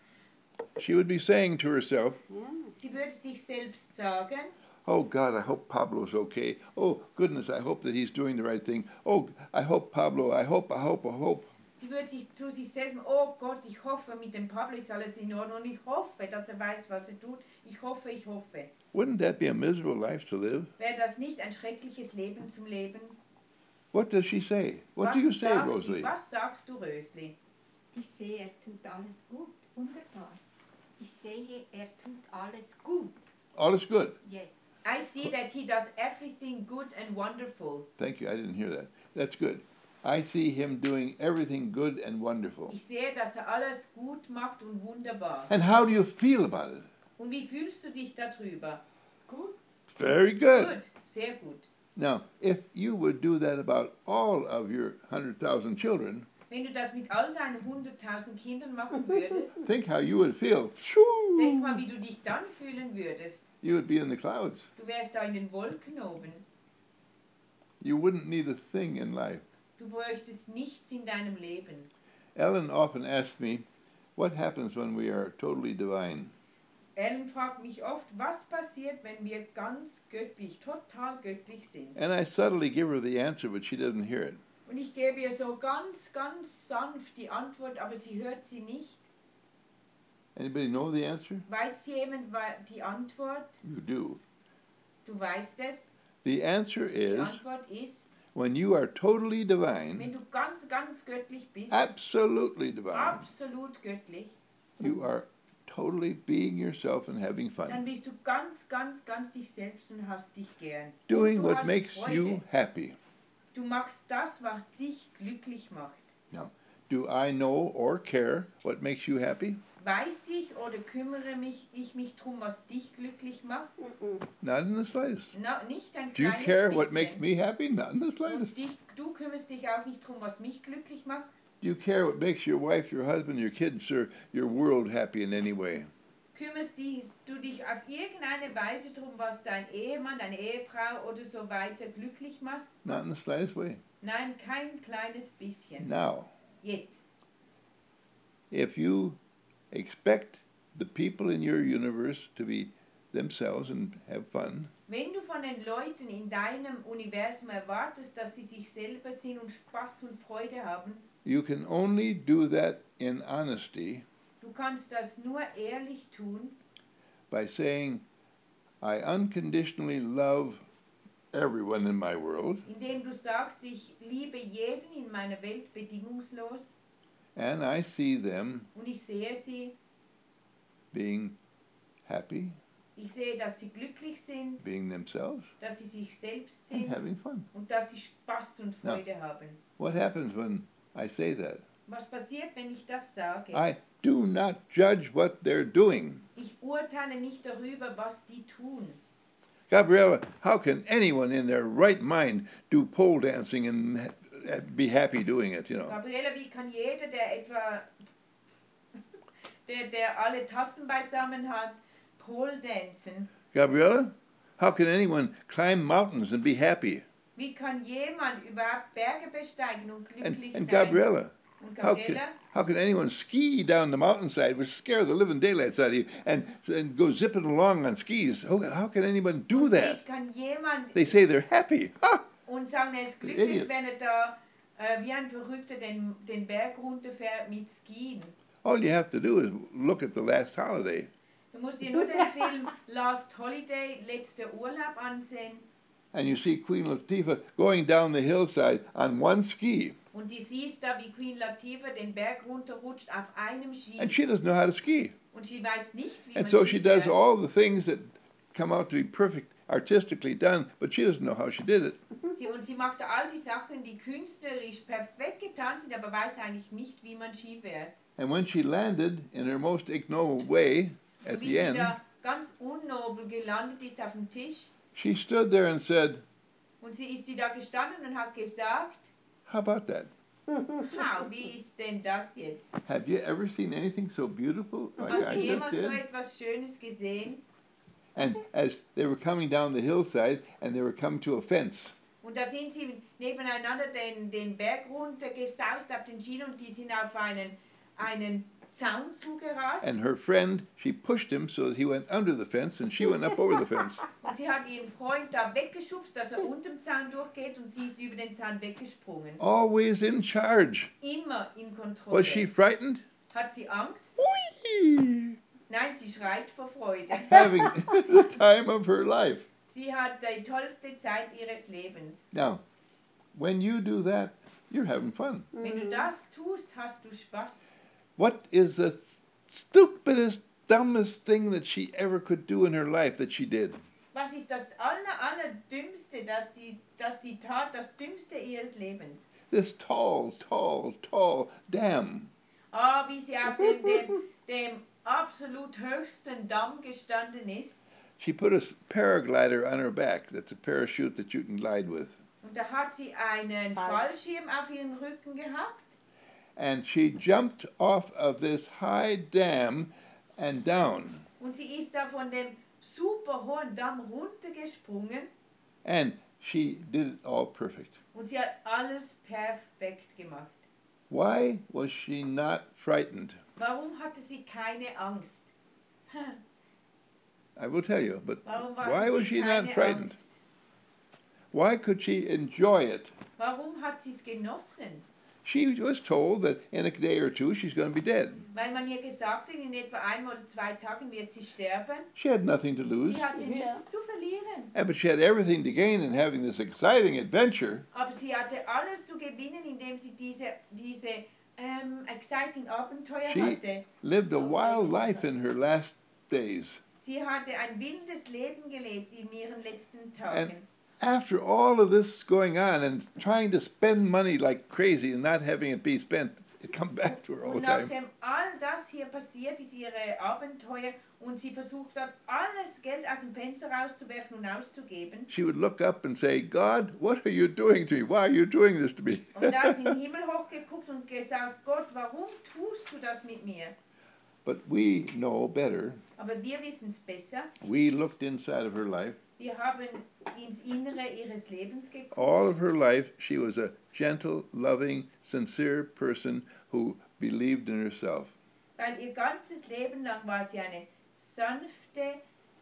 She would be saying to herself, Ja. Sie würde sich selbst sagen, oh God, I hope Pablo's okay. Oh goodness, I hope that he's doing the right thing. Oh, I hope Pablo, I hope, I hope, I hope. sie würde sich zu sich selbst sagen, oh Gott, ich hoffe, mit dem Pablo ist alles in Ordnung und ich hoffe, dass er weiß, was er tut. Ich hoffe, ich hoffe. Wouldn't that be a miserable life to live? Wäre das nicht ein schreckliches Leben zum Leben? What does she say? What was, do you say, sagt, Rosalie? was sagst du, Rösli? Ich sehe, er tut alles gut. Wunderbar. Ich sehe, er tut alles gut. All is good. Yes. I see that he does everything good and wonderful. Thank you. I didn't hear that. That's good. I see him doing everything good and wonderful. Ich sehe, dass er alles gut macht und wunderbar. And how do you feel about it? Und wie fühlst du dich darüber? Gut. Very good. Gut, sehr gut. Now, if you would do that about all of your one hundred thousand children, Wenn du das mit all deinen hunderttausend Kindern machen würdest, think how you would feel. denk Shoo! mal, wie du dich dann fühlen würdest. You would be in the clouds. Du wärst da in den Wolken oben. You wouldn't need a thing in life. Du bräuchtest nichts in deinem Leben. Ellen often asks me, what happens when we are totally divine? Ellen fragt mich oft, was passiert, wenn wir ganz göttlich, total göttlich sind. And I subtly give her the answer, but she doesn't hear it. Und ich gebe ihr so ganz, ganz sanft die Antwort, aber sie hört sie nicht. Anybody know the answer? Weiß jemand wa- die Antwort? You do. Du weißt es. The answer Die is Antwort ist, when you are totally wenn divine, du ganz, ganz göttlich bist, absolutely divine, absolut göttlich, you are totally being yourself and having dann fun. bist du ganz, ganz, ganz dich selbst und hast dich gern. Doing Und du what hast makes Freude. you happy. Du machst das, was dich glücklich macht. Now, do I know or care what makes you happy? Weiß ich oder kümmere mich, ich mich drum, was dich glücklich macht? Mm-mm. Not in the slightest. Na, nicht ein Do you kleines care bisschen. what makes me happy? Not in the slightest. Und dich, du kümmerst dich auch nicht drum, was mich glücklich macht? Do you care what makes your wife, your husband, your kids, or your world happy in any way? Kümmerst die, du dich auf irgendeine Weise drum, was dein Ehemann, deine Ehefrau oder so weiter glücklich macht? Not in the slightest way. Nein, kein kleines bisschen. Now, Jetzt. if you expect the people in your universe to be themselves and have fun, Wenn du von den Leuten in deinem Universum erwartest, dass sie sich selber sind und Spaß und Freude haben, you can only do that in honesty du kannst das nur ehrlich tun, by saying, I unconditionally love everyone in my world, indem du sagst, ich liebe jeden in meiner Welt bedingungslos and I see them und ich sehe sie, being happy, ich sehe, dass sie glücklich sind, being themselves, dass sie sich selbst and sind having fun. und dass sie Spaß und Ja. Freude haben. What happens when I say that? Was passiert, wenn ich das sage? I do not judge what they're doing. Ich urteile nicht darüber, was die tun. Gabriella, how can anyone in their right mind do pole dancing and ha- be happy doing it, you know? Gabriela, wie kann jeder, der etwa, der, der alle Tassen beisammen hat, Pole dancen? Gabriella, how can anyone climb mountains and be happy? Wie kann jemand überhaupt Berge besteigen und And, glücklich and sein? Gabriella, Und how can, Gabriela, how can anyone ski down the mountainside, which scare the living daylights out of you, and, and go zipping along on skis? How, how can anyone do und wie that? kann jemand They say they're happy. Ha! und sagen, er ist glücklich, Idiots. wenn er da äh, wie ein Verrückter den, den Berg runterfährt mit Skien? All you have to do is look at the last holiday. Du musst dir nur den Film Last Holiday, letzter Urlaub ansehen. And you see Queen Latifah going down the hillside on one ski, Und du siehst da, wie Queen Latifah den Berg runterrutscht auf einem Ski. and she doesn't know how to ski. Und sie weiß nicht, wie And man so Ski she does fährt. all the things that come out to be perfect, artistically done, but she doesn't know how she did it. Sie, und sie macht all die Sachen, die künstlerisch perfekt getan sind, aber weiß eigentlich nicht, wie man Ski fährt. And when she landed in her most ignoble way at Und wie the sie end, da ganz unnobel gelandet ist auf dem Tisch. she stood there and said, Und sie ist sie da gestanden und hat gesagt, how about that? ha, wie ist denn das jetzt? Have you ever seen anything so beautiful like Hast du I just jemals so did? etwas Schönes gesehen? And as they were coming down the hillside and they were coming to a fence, Und da sind sie nebeneinander den, den Berg runter gesaust auf den Schienen und die sind auf einen, einen Zaun zugerast. and her friend, she pushed him so that he went under the fence and she went up over the fence. Und sie hat ihren Freund da weggeschubst, dass er unter dem Zaun durchgeht und sie ist über den Zaun weggesprungen. Always in charge. Immer in Kontrolle. Was she frightened? Hat sie Angst? Whee! Nein, sie schreit vor Freude. Having the time of her life. Sie hat die tollste Zeit ihres Lebens. Now, when you do that, you're having fun. Wenn du das tust, hast du Spaß. What is the stupidest, dumbest thing that she ever could do in her life that she did? Was ist das aller, allerdümmste, das sie, das sie tat, das dümmste ihres Lebens? This tall, tall, tall dam. Ah, wie sie auf dem, dem, dem absolut höchsten Damm gestanden ist. She put a s- paraglider on her back. That's a parachute that you can glide with. Und da hat sie einen Fallschirm auf ihren Rücken gehabt. And she jumped off of this high dam and down. Und sie ist da von dem super hohen Damm runtergesprungen. And she did it all perfect. Und sie hat alles perfekt gemacht. Why was she not frightened? Warum hatte sie keine Angst? I will tell you, but Warum war why sie was she not keine frightened? Angst? Why could she enjoy it? Warum hat sie es genossen? she was told that in a day or two she's going to be dead. Weil man ihr gesagt hat, in etwa einem oder zwei Tagen wird sie sterben. She had nothing to lose, Sie hatte Ja. nichts zu verlieren. and but she had everything to gain in having this exciting adventure. Aber sie hatte alles zu gewinnen, indem sie diese, diese ähm, exciting Abenteuer She- hatte. Lived a wild life in her last days. Sie hatte ein wildes Leben gelebt in ihren letzten Tagen. After all of this going on and trying to spend money like crazy and not having it be spent, it come back to her all the Und time. nachdem all das hier passiert ist, ihre Abenteuer, und sie versucht hat, alles Geld aus dem Fenster rauszuwerfen und auszugeben. She would look up and say, God, what are you doing to me? Why are you doing this to me? Und da hat sie in den Himmel hochgeguckt und gesagt, Gott, warum tust du das mit mir? But we know better. Aber wir wissen es besser. We looked inside of her life. Wir haben ins Innere ihres Lebens geguckt. All of her life, she was a gentle, loving, sincere person who believed in herself. Weil ihr ganzes Leben lang war sie eine sanfte,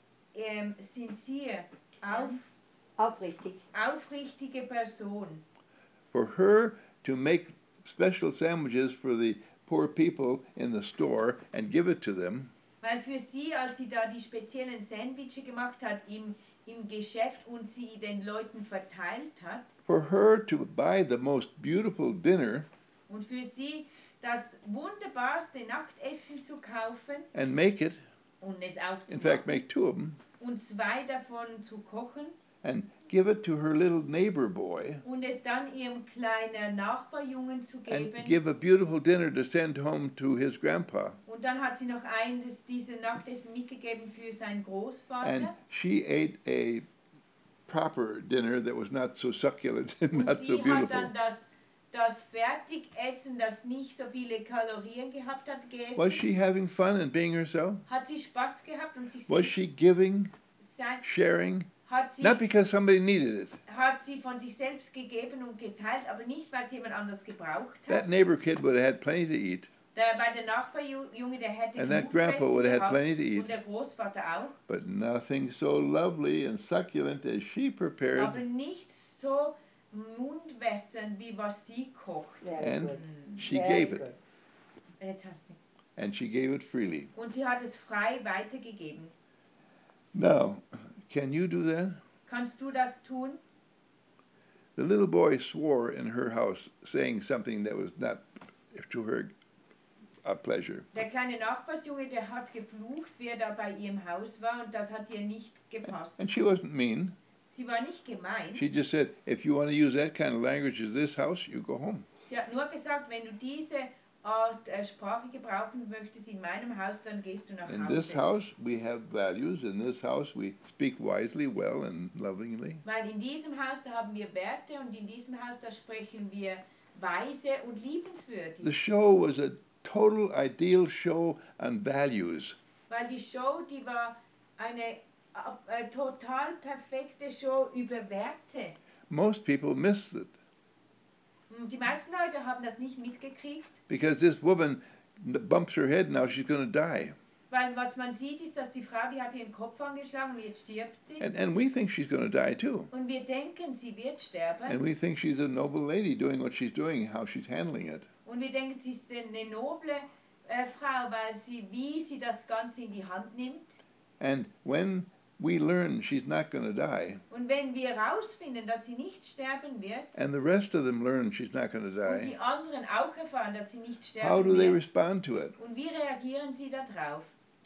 ähm, sincere, auf, Aufrichtig. aufrichtige Person. For her to make special sandwiches for the poor people in the store and give it to them, Weil für sie, als sie da die speziellen Sandwiche gemacht hat im, im Geschäft und sie den Leuten verteilt hat, for her to buy the most beautiful dinner und für sie das wunderbarste Nachtessen zu kaufen and make it, und es auch zu in fact, machen make two of them, und zwei davon zu kochen and give it to her little neighbor boy, und es dann ihrem kleinen Nachbarjungen zu and geben. give a beautiful dinner to send home to his grandpa. Und dann hat sie noch ein, das, diese Nachtessen mitgegeben für seinen Großvater. And she ate a proper dinner that was not so succulent and Und not sie so hat beautiful. dann das, das Fertigessen, das nicht so viele Kalorien gehabt hat, gegessen. Was she having fun and being herself? Hat sie Spaß gehabt und sich Was selbst she giving, sein, sharing? hat, sie, Not because somebody needed it. hat sie von sich selbst gegeben und geteilt, aber nicht, weil es jemand anders gebraucht hat. That neighbor kid would have had plenty to eat, Der, bei der Nachbarjunge, der hätte and that genug grandpa Essen would have had gehabt plenty to und eat, der Großvater auch, but nothing so lovely and succulent as she aber prepared. nicht so mundwässernd, wie was sie kocht. Very And good. she Very gave it, good. Jetzt hast du. and she gave it freely. Und sie hat es frei weitergegeben. Now, can you do that? Kannst du das tun? The little boy swore in her house, saying something that was not to her a pleasure. Der kleine Nachbarsjunge, der hat geflucht, wie er da bei ihrem Haus war, und das hat ihr nicht gepasst. And she wasn't mean. Sie war nicht gemein. She just said, if you want to use that kind of language as this house, you go home. Sie hat nur gesagt, wenn du diese Art äh, Sprache gebrauchen möchtest in meinem Haus, dann gehst du nach In Hause. this house, we have values. In this house, we speak wisely, well, and lovingly. Weil in diesem Haus, da haben wir Werte, und in diesem Haus, da sprechen wir weise und The liebenswürdig. show was a total ideal show on values. Weil die Show, die war eine äh, total perfekte Show über Werte. Most people miss it Und die meisten Leute haben das nicht mitgekriegt, because this woman bumps her head now, she's going to die. weil was man sieht, ist, dass die Frau, die hat ihren Kopf angeschlagen und jetzt stirbt sie. And, and we think she's going to die too. Und wir denken, sie wird sterben. And we think she's a noble lady doing what she's doing, how she's handling it. Und wir denken, sie ist eine noble äh, Frau, weil sie, wie sie das Ganze in die Hand nimmt. And when we learn she's not going to die, Und wenn wir herausfinden, dass sie nicht sterben wird, and the rest of them learn she's not going to und die, die anderen auch erfahren, dass sie nicht how do sterben they wird, respond to it? und wie reagieren sie darauf?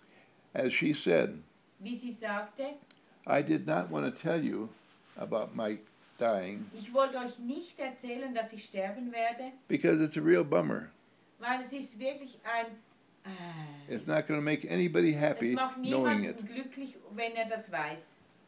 As she said, Wie sie sagte, I did not want to tell you about my dying ich wollte euch nicht erzählen, dass ich sterben werde, because it's a real bummer. weil es ist wirklich ein... Äh, It's not going to make anybody es happy macht knowing it. niemanden glücklich, wenn er das weiß.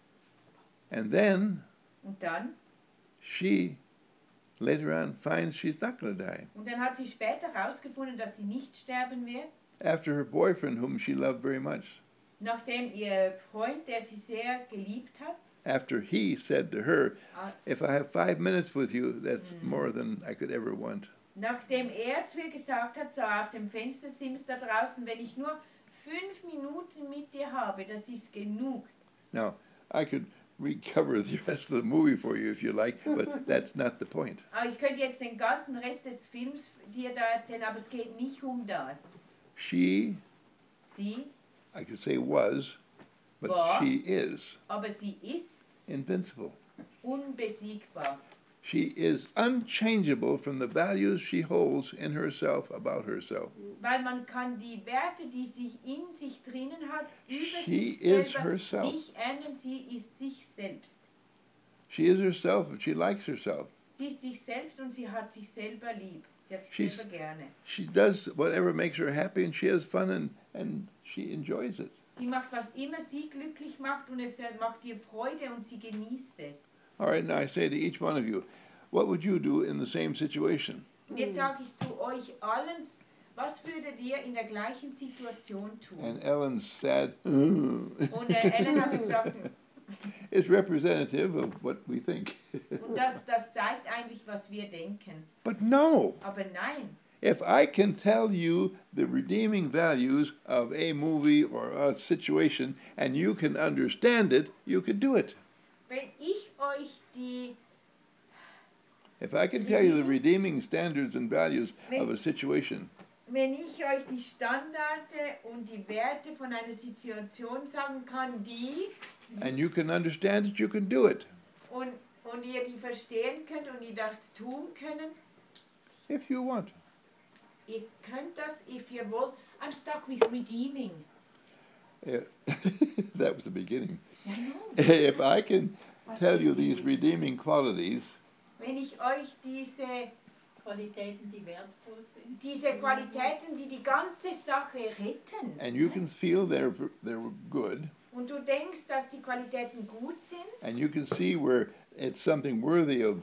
And then Und dann? she later on finds she's not going to die. Und dann hat sie später herausgefunden, dass sie nicht sterben wird, After her boyfriend, whom she loved very much, nachdem ihr Freund, der sie sehr geliebt hat, after he said to her, Ah. if I have five minutes with you, that's Mm. more than I could ever want. nachdem er zu ihr gesagt hat, so auf dem Fenstersims da draußen, wenn ich nur fünf Minuten mit dir habe, das ist genug. Now, I could recover the rest of the movie for you if you like, but that's not the point. Aber ich könnte jetzt den ganzen Rest des Films dir da erzählen, aber es geht nicht um das. She, Sie, I could say was, but War. she is aber sie ist invincible. unbesiegbar. She is unchangeable from the values she holds in herself about herself. Weil man kann die Werte, die sich in sich drinnen hat, über She sich is selber herself. nicht ändern. Sie ist sich selbst. She is herself and she likes herself. Sie ist sich selbst und sie hat sich selber lieb. Sie hat sich She's- selber gerne. She does whatever makes her happy and she has fun and, and she enjoys it. Sie macht, was immer sie glücklich macht und es äh, macht ihr Freude und sie genießt es. All right, now I say to each one of you, what would you do in the same situation? Und jetzt sage ich zu euch allen, was würdet ihr in der gleichen Situation tun? And Ellen's sad Und äh, Ellen hat gesagt, is representative of what we think. und das, das zeigt eigentlich, was wir denken. But no, Aber nein, if I can tell you the redeeming values of a movie or a situation and you can understand it, you can do it. wenn ich euch die, If I can tell you the redeeming standards and values of a situation, wenn ich euch die Standarde und die Werte von einer Situation sagen kann, die and you can understand it, you can do it. und, und ihr die verstehen könnt und ihr das tun können, If you want. ihr könnt das, if ihr wollt. I'm stuck with redeeming. Yeah. That was the beginning. I know. If I can tell you these redeeming qualities, Wenn ich euch diese, Qualitäten, die wertvoll sind. diese Qualitäten, die die ganze Sache retten, and you can feel they're, they're good, und du denkst, dass die Qualitäten gut sind, and you can see where it's something worthy of,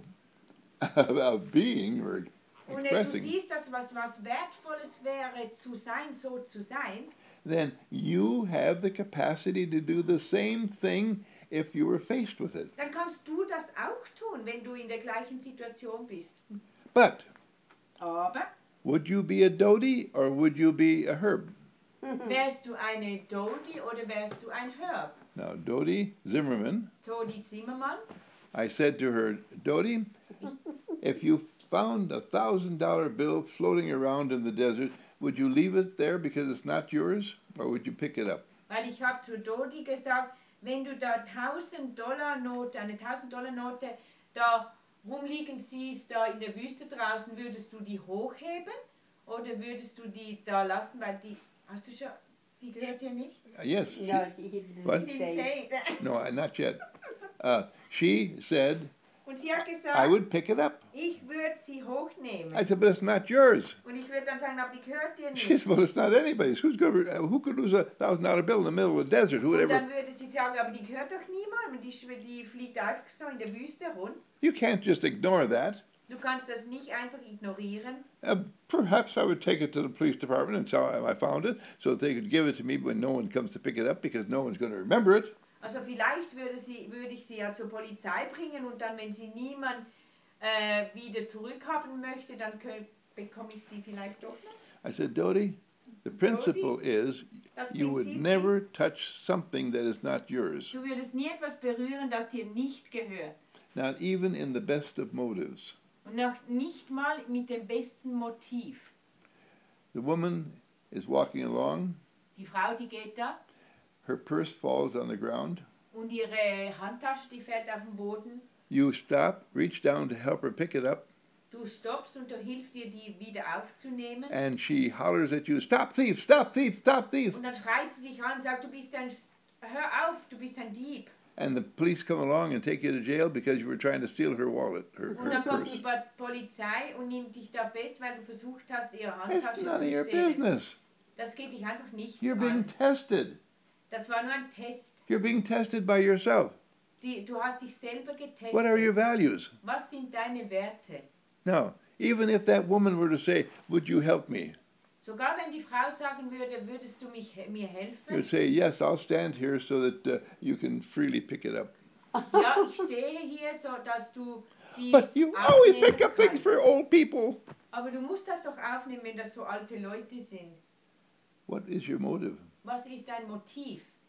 of being or und äh, du expressing, siehst, dass was, was Wertvolles wäre, zu sein, so zu sein, then you have the capacity to do the same thing if you were faced with it. dann kannst du das auch tun, wenn du in der gleichen Situation bist. But Aber would you be a Dodie or would you be a Herb? wärst du eine Dodi oder wärst du ein Herb? Now, Dodie Zimmerman, Dodi Zimmermann, I said to her, Dodie, if you found a thousand dollar bill floating around in the desert, would you leave it there because it's not yours, or would you pick it up? weil ich habe zu Dodi gesagt, wenn du da tausend Dollar Note, eine tausend Dollar Note da rumliegen siehst, da in der Wüste draußen, würdest du die hochheben oder würdest du die da lassen, weil die, hast du schon, die gehört dir nicht? Uh, yes. she- No, he didn't What? Die say. say. no, I- not yet. Uh, she said Und sie hat I gesagt, would pick it up. ich würde sie hochnehmen. I said, but it's not yours. Und ich würde dann sagen, aber die gehört dir She nicht. said, well, it's not anybody's. Who's going uh, who could lose a thousand dollar bill in the middle of the desert? Who would Und ever? dann würde sie sagen, aber die gehört doch niemandem, die, schw- die fliegt einfach so in der Wüste rund. You can't just ignore that. Du kannst das nicht einfach ignorieren. Uh, perhaps I would take it to the police department and tell them I found it, so that they could give it to me when no one comes to pick it up, because no one's going to remember it. Also vielleicht würde, sie, würde ich sie ja zur Polizei bringen und dann, wenn sie niemand äh, wieder zurückhaben möchte, dann kö- bekomme ich sie vielleicht doch noch. I said, Dodie, the principle is Das you would Prinzip never touch something that is not yours, ist, du würdest nie etwas berühren, das dir nicht gehört. not even in the best of motives. Und noch nicht mal mit dem besten Motiv. The woman is walking along, Die Frau, die geht da her purse falls on the ground. und ihre Handtasche, die fällt auf den Boden. You stop, reach down to help her pick it up, Du stoppst und du hilfst dir, die wieder aufzunehmen. and she hollers at you, stop thief, stop thief, stop thief. Und dann schreit sie dich an und sagt, du bist ein, hör auf, du bist ein Dieb. And the police come along and take you to jail because you were trying to steal her wallet, her, Und her dann kommt die purse. Po- Polizei und nimmt dich da fest, weil du versucht hast, ihre It's Handtasche none of zu your stehlen. business. Das geht dich einfach nicht You're being an. tested. Das war nur ein Test. You're being tested by yourself. Die, du hast dich selber getestet. What are your values? Was sind deine Werte? Now, even if that woman were to say, would you help me? Sogar wenn die Frau sagen würde, würdest du mich, mir You helfen? would say, yes, I'll stand here so that uh, you can freely pick it up. Ja, ich stehe hier, so dass du sie But you always aufnehmen pick up things kannst. for old people. Aber du musst das doch aufnehmen, wenn das so alte Leute sind. What is your motive? Was ist dein Motiv?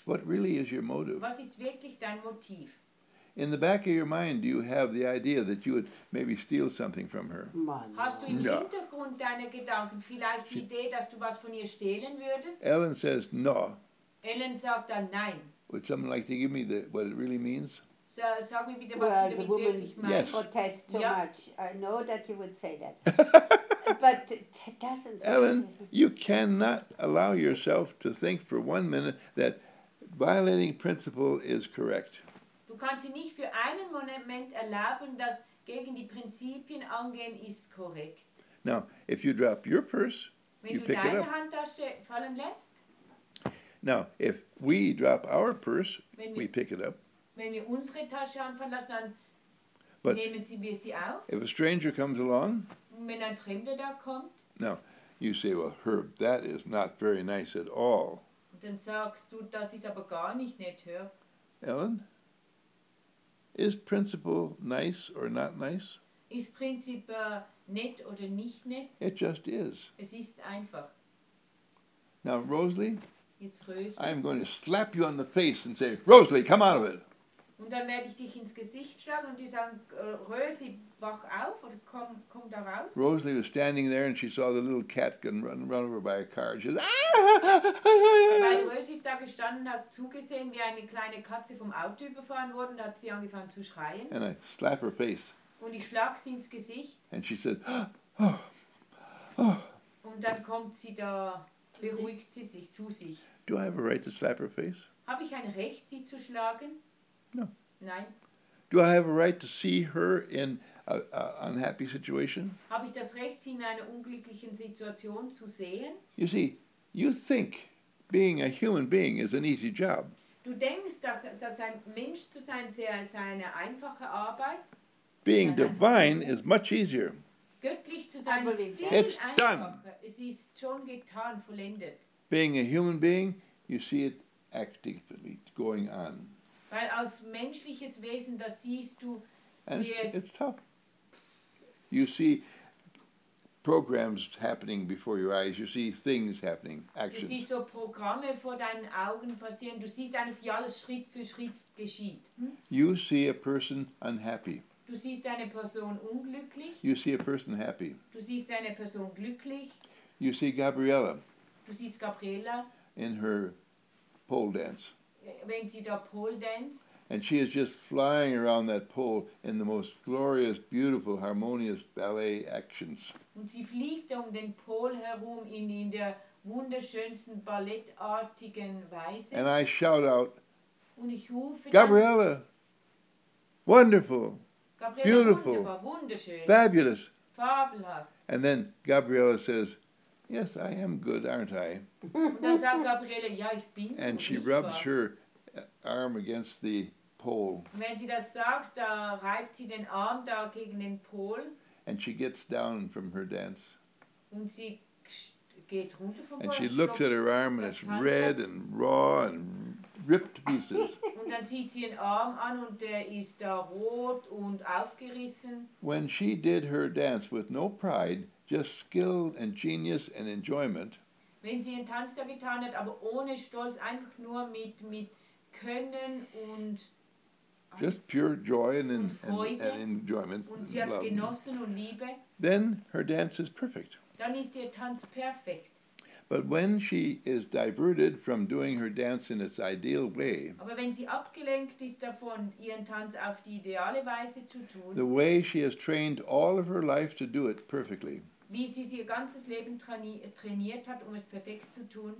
What really is your motive? Was ist wirklich dein Motiv? In the back of your mind, do you have the idea that you would maybe steal something from her? Mann. Hast du im Ja. Hintergrund deiner Gedanken vielleicht die Sie- Idee, dass du was von ihr stehlen würdest? Ellen says, no. Ellen sagt dann nein. Would someone like to give me the, what it really means? So, sag mir bitte, was Well, sie the damit woman wirklich meint. Yes. protests so Yeah. much. I know that you would say that. But it doesn't. Ellen, you cannot allow yourself to think for one minute that violating principle is correct. Du kannst dir nicht für einen Moment erlauben, dass gegen die Prinzipien angehen ist korrekt. Now, if you drop your purse, Wenn you du pick it deine up. Handtasche fallen lässt, Now, if we drop our purse, wenn we wir, pick it up. wenn wir unsere Tasche anfallen lassen, dann But nehmen sie, wir sie auf. if a stranger comes along, Und wenn ein Fremder da kommt, now you say, well, Herb, that is not very nice at all. dann sagst du, das ist aber gar nicht nett, hör. Ellen, is principle nice or not nice? Ist Prinzip äh, nett oder nicht nett? It just is. Es ist einfach. Now, Rosalie, Jetzt Rösli. I'm going to slap you on the face and say, Rosalie, come out of it. Und dann werde ich dich ins Gesicht schlagen und die sagen, äh, Rösli, wach auf oder komm, komm da raus. Rosalie was standing there and she saw the little cat getting run, run over by a car. She says, Weil ah! Rösli ist da gestanden, hat zugesehen, wie eine kleine Katze vom Auto überfahren wurde und hat sie angefangen zu schreien. And I slap her face. Und ich schlag sie ins Gesicht And she said, oh, oh, und dann kommt sie da, beruhigt sie sich zu sich. do I have a right to slap her face? Habe ich ein Recht, sie zu schlagen? No. Nein. Do I have a right to see her in an unhappy situation? Habe ich das Recht, sie in einer unglücklichen Situation zu sehen? You see, you think being a human being is an easy job. Du denkst, dass, dass ein Mensch zu sein sehr, sehr eine einfache Arbeit, Being divine is much easier. göttlich zu sein, I ist believe viel that. It's einfacher. Es ist schon getan, vollendet. Being a human being, you see it actively going on. Weil als menschliches Wesen, das siehst du, And Yes. it's, it's tough. You see programs happening before your eyes. You see things happening, du actions. siehst so Programme vor deinen Augen passieren, du siehst einfach, wie alles Schritt für Schritt geschieht. You see a person unhappy. Du siehst eine Person unglücklich, You see a person happy. du siehst eine Person glücklich, You see Gabriella du siehst Gabriela, in her pole dance. äh, wenn sie da Pole dance, And she is just flying around that pole in the most glorious, beautiful, harmonious ballet actions. und sie fliegt um den Pol herum in, in der wunderschönsten ballettartigen Weise. And I shout out, Und ich rufe dann, Gabriella, wonderful, Gabriela, beautiful, wunderbar, wunderschön, fabulous. fabelhaft. And then Gabriella says, yes, I am good, aren't I? Und dann sagt Gabriele, ja, ich bin And gut, she nicht rubs wahr? her arm against the pole, Und wenn sie das sagt, da reibt sie den Arm da gegen den Pol and she gets down from her dance. und sie geht runter vom And Pol. she und looks at stoppt her arm, and das it's Handtuch. red and raw and ripped to pieces. Und dann zieht sie den Arm an und der ist da rot und aufgerissen. When she did her dance with no pride, just skill and genius and enjoyment, Wenn sie einen Tanz da getan hat, aber ohne Stolz, einfach nur mit, mit Können und, just pure joy and, Und and, Freude. and enjoyment, und sie hat love, genossen und Liebe, then her dance is perfect. dann ist ihr Tanz perfekt. But when she is diverted from doing her dance in its ideal way, Aber wenn sie abgelenkt ist davon, ihren Tanz auf die ideale Weise zu tun, the way she has trained all of her life to do it perfectly, wie sie ihr ganzes Leben traini- trainiert hat, um es perfekt zu tun.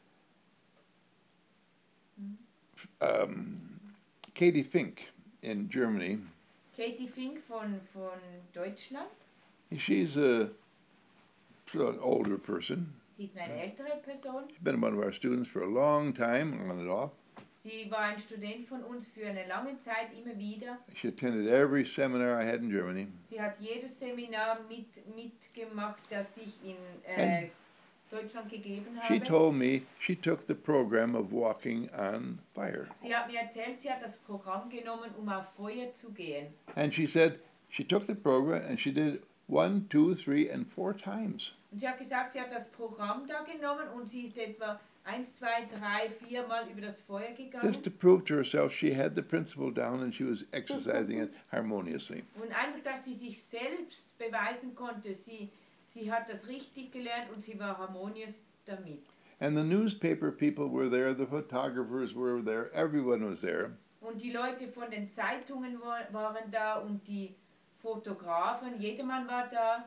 um, Katie Fink in Germany, Katie Fink von, von Deutschland, she's a, an older person. sie ist eine ältere Person. She's been one of our students for a long time, on and off. Sie war ein Student von uns für eine lange Zeit, immer wieder. She attended every seminar I had in Germany. Sie hat jedes Seminar mit, mitgemacht, das ich in äh, Deutschland gegeben She habe. told me she took the program of walking on fire. Sie hat mir erzählt, sie hat das Programm genommen, um auf Feuer zu gehen. And she said she took the program and she did it one, two, three, and four times. Und sie hat gesagt, sie hat das Programm da genommen und sie ist etwa eins, zwei, drei, vier Mal über das Feuer gegangen. Just to prove to herself she had the principle down and she was exercising it harmoniously. Und einfach, dass sie sich selbst beweisen konnte, sie, sie hat das richtig gelernt und sie war harmonisch damit. And the newspaper people were there, the photographers were there, everyone was there. Und die Leute von den Zeitungen wa- waren da und die Fotografen, jedermann war da.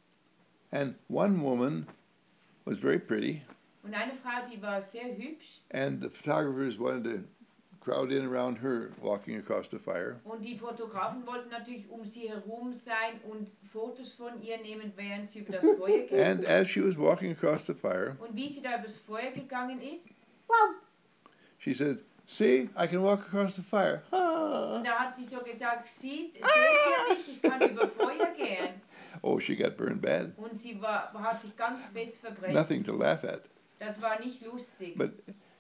And one woman was very pretty, Und eine Frau, die war sehr hübsch. and the photographers wanted to crowd in around her walking across the fire. Und die Fotografen wollten natürlich um sie herum sein und Fotos von ihr nehmen, während sie über das Feuer ging. And as she was walking across the fire, Und wie sie da über das Feuer gegangen ist, Wow. she said, "See, I can walk across the fire." Ah. und da hat sie so gesagt, sieht, seht ihr mich, ich kann über Feuer gehen. Oh, she got burned bad. Und sie war, hat sich ganz fest verbrennt. Nothing to laugh at. Das war nicht lustig. But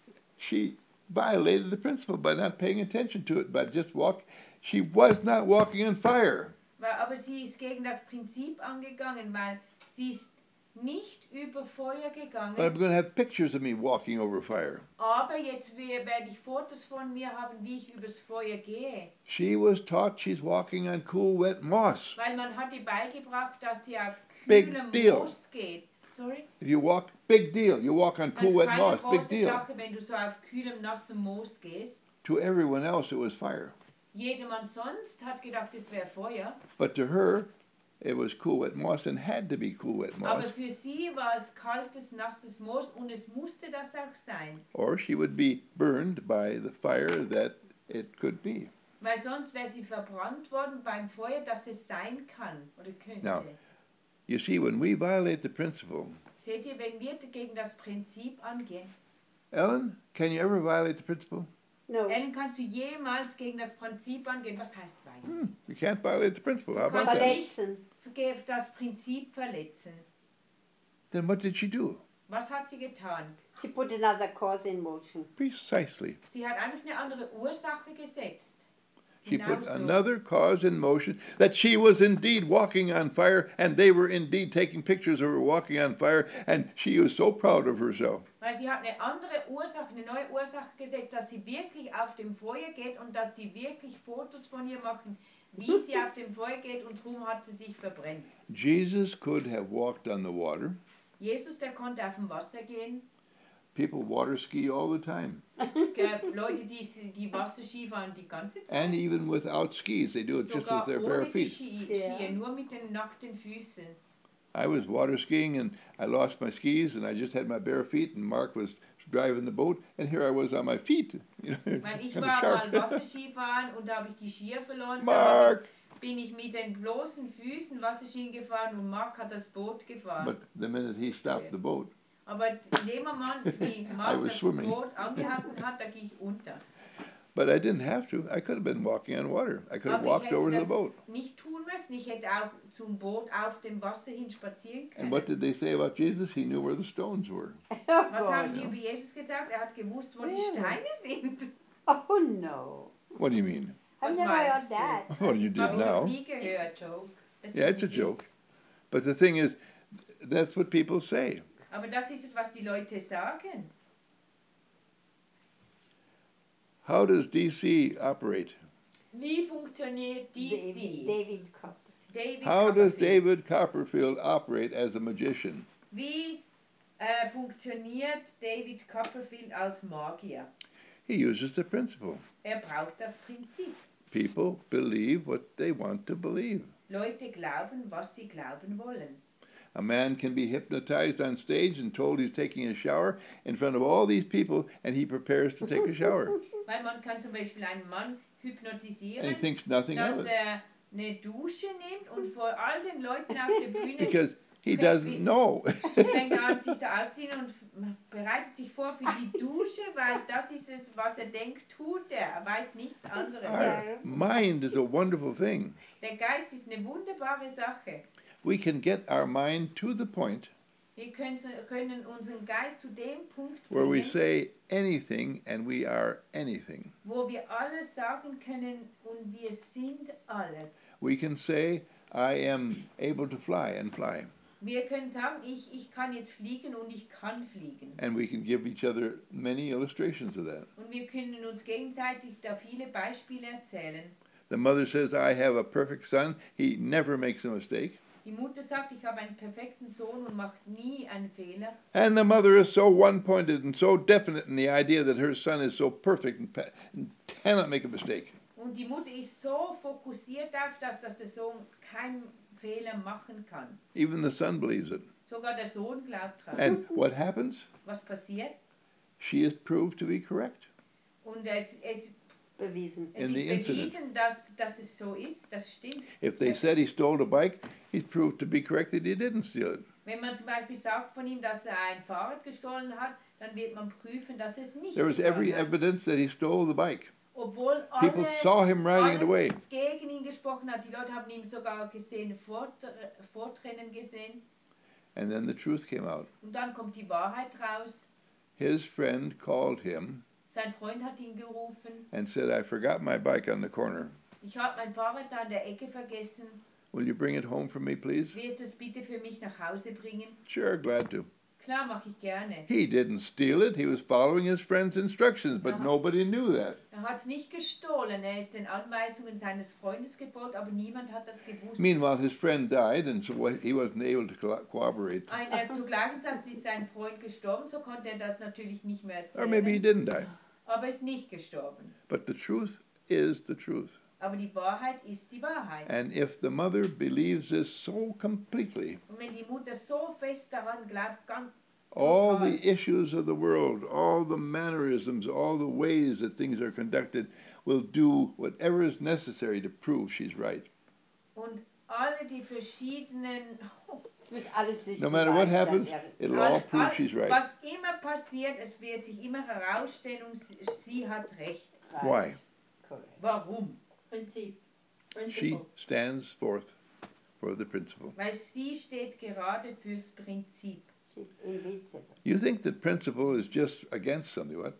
she violated the principle by not paying attention to it, by just walk. She was not walking on fire. Weil, aber sie ist gegen das Prinzip angegangen, weil sie ist nicht über Feuer But I'm gegangen. going to have pictures of me walking over fire. Aber jetzt we- werde ich Fotos von mir haben, wie ich übers Feuer gehe. She was taught she's walking on cool, wet moss. Weil man hat ihr beigebracht, dass sie auf Big kühlem deal. Moos geht. Sorry? If you walk, big deal. You walk on Das cool, ist wet keine moss, big große deal. Sache, wenn du so auf kühlem, nassem Moos gehst. To everyone else, it was fire. Jedermann sonst hat gedacht, es wäre Feuer. But to her, it was cool, wet moss and had to be cool, wet Aber moss. für sie war es kaltes, nasses Moos und es musste das auch sein. Or she would be burned by the fire that it could be. Weil sonst wäre sie verbrannt worden beim Feuer, dass es sein kann oder könnte. Now- You see, when we violate the principle, Seht ihr, wenn wir gegen das Prinzip angehen, Ellen, can you ever violate the principle? No. Ellen, kannst du jemals gegen das Prinzip angehen? Was heißt weiter? Hmm, you can't violate the principle. How about that? Verletzen. Das Prinzip verletzen. Then what did she do? Was hat sie getan? She put another cause in motion. Precisely. Sie hat einfach eine andere Ursache gesetzt. She put Genauso. another cause in motion, that she was indeed walking on fire, and they were indeed taking pictures of her walking on fire, and she was so proud of herself. Weil sie hat eine andere Ursache, eine neue Ursache gesetzt, dass sie wirklich auf dem Feuer geht und dass die wirklich Fotos von ihr machen, wie sie auf dem Feuer geht und drum hat sie sich verbrennt. Jesus could have walked on the water. Jesus, der konnte auf dem Wasser gehen. People water ski all the time. Gell, Leute, die, die Wasserski fahren die ganze Zeit. And even without skis, they do it just with Sogar their bare ohne die feet. Ski, Ja. Skier, nur mit den nackten Füßen. I was water skiing and I lost my skis and I just had my bare feet and Mark was driving the boat and here I was on my feet. You know, Weil ich kind of war mal sharp. Wasserski fahren und da habe ich die Skier verloren. Da Mark! bin ich mit den bloßen Füßen Wasserski gefahren und Mark hat das Boot gefahren. But the minute he stopped the boat, Aber in dem Moment, wie I Mark was das swimming. Boot angehalten hat, da gehe ich unter. but I didn't have to. I could have been walking on water. I could have Aber ich walked hätte over to the das boat. nicht tun müssen. Ich hätte auch zum Boot auf dem Wasser hin spazieren können. And what did they say about Jesus? He knew where the stones were. Oh Was haben God. die über Jesus gesagt? Er hat gewusst, wo die Really? Steine sind. Oh no. What do you mean? I've Was never meinst heard du? that. Well, you did Habe ich noch now. nie gehört, Joe. Das Yeah, ist it's a ein Witz. joke. But the thing is, that's what people say. Aber das ist es, was die Leute sagen. How does D C operate? Wie funktioniert D David, C? David Copper. David How does Copperfield. David Copperfield operate as a magician? Wie äh, funktioniert David Copperfield als Magier? He uses the principle. Er braucht das Prinzip. People believe what they want to believe. Leute glauben, was sie glauben wollen. A man can be hypnotized on stage and told he's taking a shower in front of all these people, and he prepares to take a shower. Weil man kann zum Beispiel einen Mann And he hypnotisieren, thinks nothing of dass it er eine Dusche nimmt und vor all den Leuten auf der Bühne because he doesn't know. fängt er an, sich da ausziehen und bereitet sich vor für die Dusche, weil das ist es, was er denkt, tut er. Er weiß nichts anderes. Our mind is a wonderful thing. Der Geist ist eine wunderbare Sache. We can get our mind to the point Wir können, können unseren Geist zu dem Punkt where we bringen, say anything and we are anything. wo wir alles sagen können und wir sind alles. We can say, I am able to fly and fly. Wir können sagen, ich, ich kann jetzt fliegen und ich kann fliegen. And we can give each other many illustrations of that. Und wir können uns gegenseitig da viele Beispiele erzählen. The mother says, I have a perfect son. He never makes a mistake. Die Mutter sagt, ich habe einen perfekten Sohn und macht nie einen Fehler. And the mother is so one-pointed and so definite in the idea that her son is so perfect and, pa- and cannot make a mistake. Und die Mutter ist so fokussiert auf das, dass der Sohn keinen Fehler machen kann. Even the son believes it. Sogar der Sohn glaubt dran. And what happens? Was passiert? She is proved to be correct Und es, es, Bewiesen. es in ist the incident. bewiesen, dass, dass es so ist. Das stimmt. If they said he stole the bike, he's proved to be correct that he didn't steal it. Wenn man zum Beispiel sagt von ihm, dass er ein Fahrrad gestohlen hat, dann wird man prüfen, dass es nicht There was every getan hat. evidence that he stole the bike. Obwohl People alles, saw him riding it alles away. gegen ihn gesprochen hat. Die Leute haben ihn sogar gesehen, fort, fortrennen gesehen. And then the truth came out. Und dann kommt die Wahrheit raus. His friend called him Sein Freund hat ihn gerufen. and said, I forgot my bike on the corner. Ich habe mein Fahrrad da an der Ecke vergessen. Will you bring it home for me, please? Wirst du es bitte für mich nach Hause bringen? Sure, glad to. Klar, mache ich gerne. He didn't steal it. He was following his friend's instructions, but Uh-huh. nobody knew that. Er hat es nicht gestohlen. Er ist den Anweisungen seines Freundes gefolgt, aber niemand hat das gewusst. Meanwhile, his friend died, and so wa- he wasn't able to co- cooperate. Einer zur gleichen Zeit ist sein Freund gestorben, so konnte er das natürlich nicht mehr Or maybe he erzählen. didn't die. Aber er ist nicht gestorben. But the truth is the truth. Aber die Wahrheit ist die Wahrheit. And if the mother believes this so completely, Und wenn die Mutter so fest daran glaubt, ganz all total, the issues of the world, all the mannerisms, all the ways that things are conducted will do whatever is necessary to prove she's right. und alle die verschiedenen, Es wird alles sich No matter what beweisen, happens, dann, ja. it'll all all, prove all, she's right. was immer passiert, es wird sich immer herausstellen und sie, sie hat recht. Why? Correct. Warum? Prinzip. She Principle. stands forth for the principle. Weil sie steht gerade fürs Prinzip. She's invincible. You think the principle is just against something, what?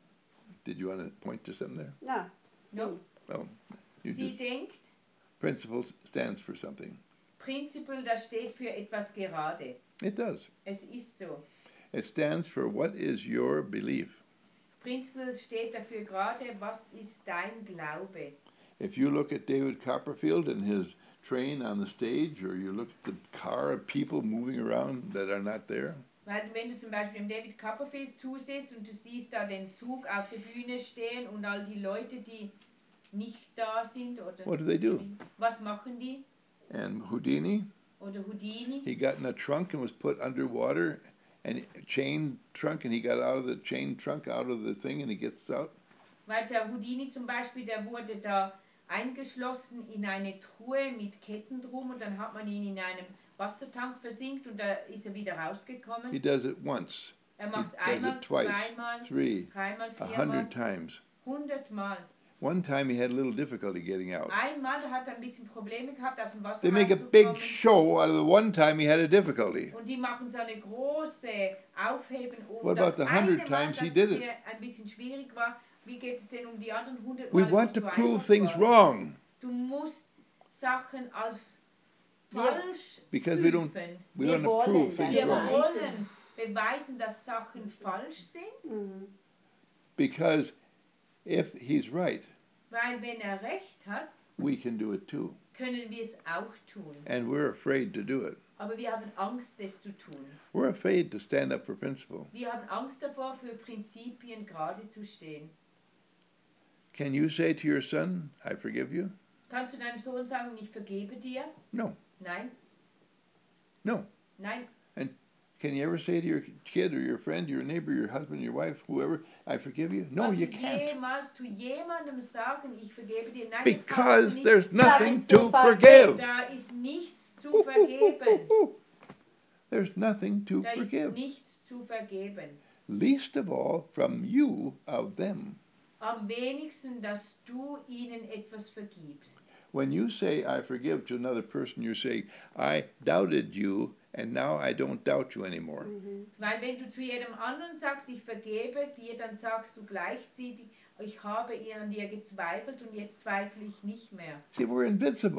Did you want to point to something there? No. No? Well, you Sie just, denkt, principle stands for something. Prinzip, das steht für etwas gerade. It does. Es ist so. It stands for what is your belief. Prinzip steht dafür gerade, was ist dein Glaube? If you look at David Copperfield and his train on the stage, or you look at the car of people moving around that are not there, Weil wenn du zum Beispiel dem David Copperfield zusiehst und du siehst da den Zug auf der Bühne stehen und all die Leute, die nicht da sind, oder what do they do? was machen die? And Houdini, Oder Houdini, he got in a trunk and was put underwater, and a chain trunk, and he got out of the chain trunk, out of the thing, and he gets out. weil der Houdini zum Beispiel, der wurde da eingeschlossen in eine Truhe mit Ketten drum und dann hat man ihn in einem Wassertank versinkt und da ist er wieder He rausgekommen. does it once, Er he macht does einmal, it twice, zweimal, three, dreimal, a viermal, hundred times. hundertmal. One time he had a little difficulty getting out. Einmal da hat er ein bisschen Probleme gehabt, aus dem Wasser They make a big rauszukommen. show out of the one time he had a difficulty. Und die machen so eine große Aufheben um What das about the eine hundred Mal, times he dass did es it? dir ein bisschen schwierig war. Wie geht es denn um die anderen hundert We Mal, want wo to es so prove einfach things war? wrong Du musst Sachen als Wir- falsch because we don't prüfen. we Wir want to wollen prove das. things Wir wrong. wollen beweisen, dass Sachen falsch sind, Mhm. Because if he's right, weil wenn er recht hat, we can do it too. können wir es auch tun. And we're afraid to do it. Aber wir haben Angst, das zu tun. We're afraid to stand up for principle. Wir haben Angst davor, für Prinzipien gerade zu stehen. Can you say to your son, I forgive you? Kannst du deinem Sohn sagen, ich vergebe dir? No. Nein, No. nein. Can you ever say to your kid or your friend, your neighbor, your husband, your wife, whoever, I forgive you? No, Kannst you du can't. jemals zu jemandem sagen, ich vergebe dir? Nein, das kannst Because du nicht. there's nothing Damit du to forgive. Da ist nichts zu vergeben. There's nothing to Da ist forgive. nichts zu vergeben. Least of all from you of them. Am wenigsten, dass du ihnen etwas vergibst. When you say, I forgive to another person, you're saying, I doubted you, and now I don't doubt you anymore. Mhm. Weil wenn du zu jedem anderen sagst, ich vergebe dir, dann sagst du gleichzeitig, ich habe an dir gezweifelt und jetzt zweifle ich nicht mehr. See, we're invincible.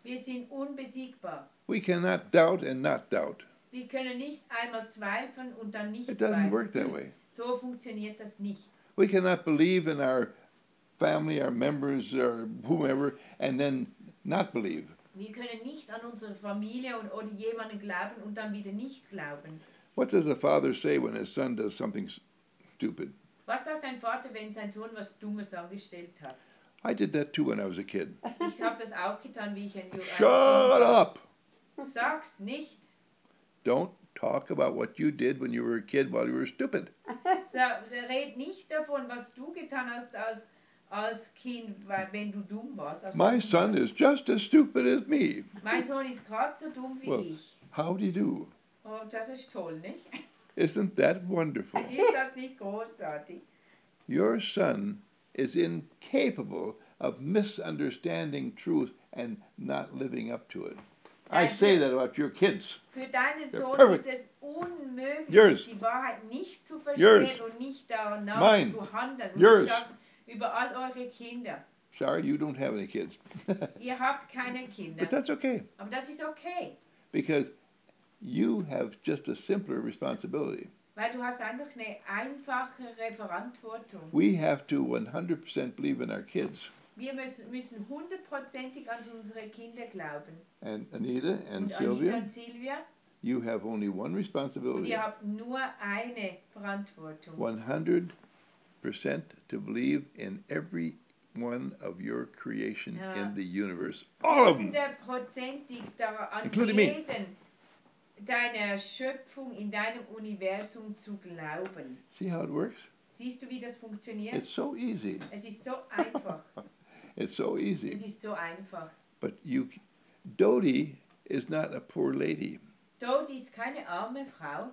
Wir sind unbesiegbar. We cannot doubt and not doubt. Wir können nicht einmal zweifeln und dann nicht It doesn't work zweifeln. that way. So funktioniert das nicht. We cannot believe in our family, our members, or whomever, and then not believe. Wir können nicht an unsere Familie und, oder jemanden glauben und dann wieder nicht glauben. What does a father say when his son does something s- stupid? Was sagt ein Vater, wenn sein Sohn was Dummes angestellt hat? I did that too when I was a kid. Ich habe das auch getan, wie ich ein Ju- ein Shut Kind war. up! Sag's nicht. Don't talk about what you did when you were a kid while you were stupid. Sa- Red nicht davon, was du getan hast als, als Kind, weil- wenn du dumm warst. als du My dumm son warst. is just as stupid as me. Mein Sohn ist gerade so dumm wie Well, ich. How do you do? Oh, das ist toll, nicht? Isn't that wonderful? Ist das nicht großartig? Your son is incapable of misunderstanding truth and not living up to it. I say that about your kids. Für deinen They're Sohn perfect. ist es unmöglich, Yours. die Wahrheit nicht zu verstehen Yours. und nicht danach Mine. zu handeln. Und Yours. ich sage über all eure Kinder. Sorry, you don't have any kids. Ihr habt keine Kinder. But that's okay, Aber das ist okay, because you have just a simpler responsibility. weil du hast einfach eine einfachere Verantwortung. We have to one hundred percent believe in our kids. Wir müssen, müssen hundertprozentig an unsere Kinder glauben. And Anita and Und Anita Sylvia, und Silvia, you have only one und responsibility, ihr habt nur eine Verantwortung. one hundred percent to believe in every one of your creation Ja. in the universe. All of them. hundertprozentig daran Including me. jeden deiner Schöpfung in deinem Universum zu glauben. See how it works? Siehst du, wie das funktioniert? It's so easy. Es ist so einfach. It's so Es easy. ist so einfach. But you, Dodie is not a poor lady. Dodi ist keine arme Frau.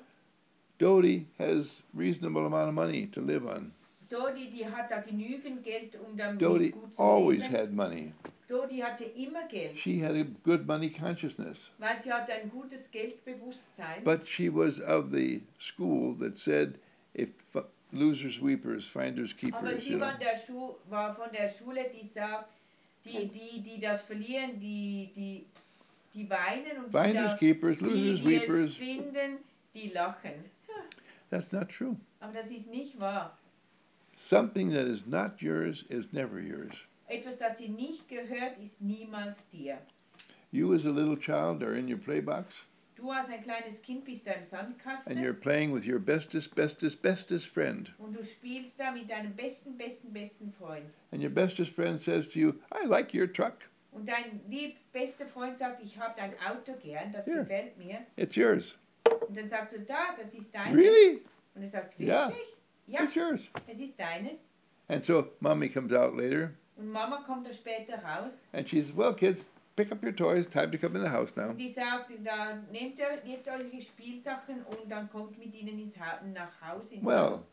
Dodie has reasonable amount of money to live on. Dodi, die hat da genügend Geld, um damit Dodie gut zu always leben. had money. Dodi hatte immer Geld, She had a good money consciousness. weil sie hatte ein gutes Geldbewusstsein. But she was of the school that said, if f- losers weepers, finders Aber keepers, sie you know. war, der Schu war von der Schule, die sagt, die, die, die das verlieren, die, die, die weinen und die, Finders da, keepers, die, losers die es weepers. finden, die lachen. That's not true. Aber das ist nicht wahr. Something that is not yours is never yours. Etwas, das sie nicht gehört, ist niemals dir. You as a little child are in your playbox Du als ein kleines Kind bist da im and Sandkasten you're playing with your bestest, bestest, bestest friend. und du spielst da mit deinem besten, besten, besten Freund. And your bestest friend says to you, I like your truck. Und dein lieb bester Freund sagt, ich habe dein Auto gern, das Ja. gefällt mir. It's yours. Und dann sagst du, da, das ist deines. Really? Und er sagt, Ja. wirklich? Ja, It's yours. es ist deines. And so mommy comes out later Und Mama kommt da später raus and she says, well, kids, pick up your toys. Time to come in the house now. und die sagt, da nehmt ihr jetzt eure Spielsachen und dann kommt mit ihnen ins ha nach Hause. Ins Haus. Well,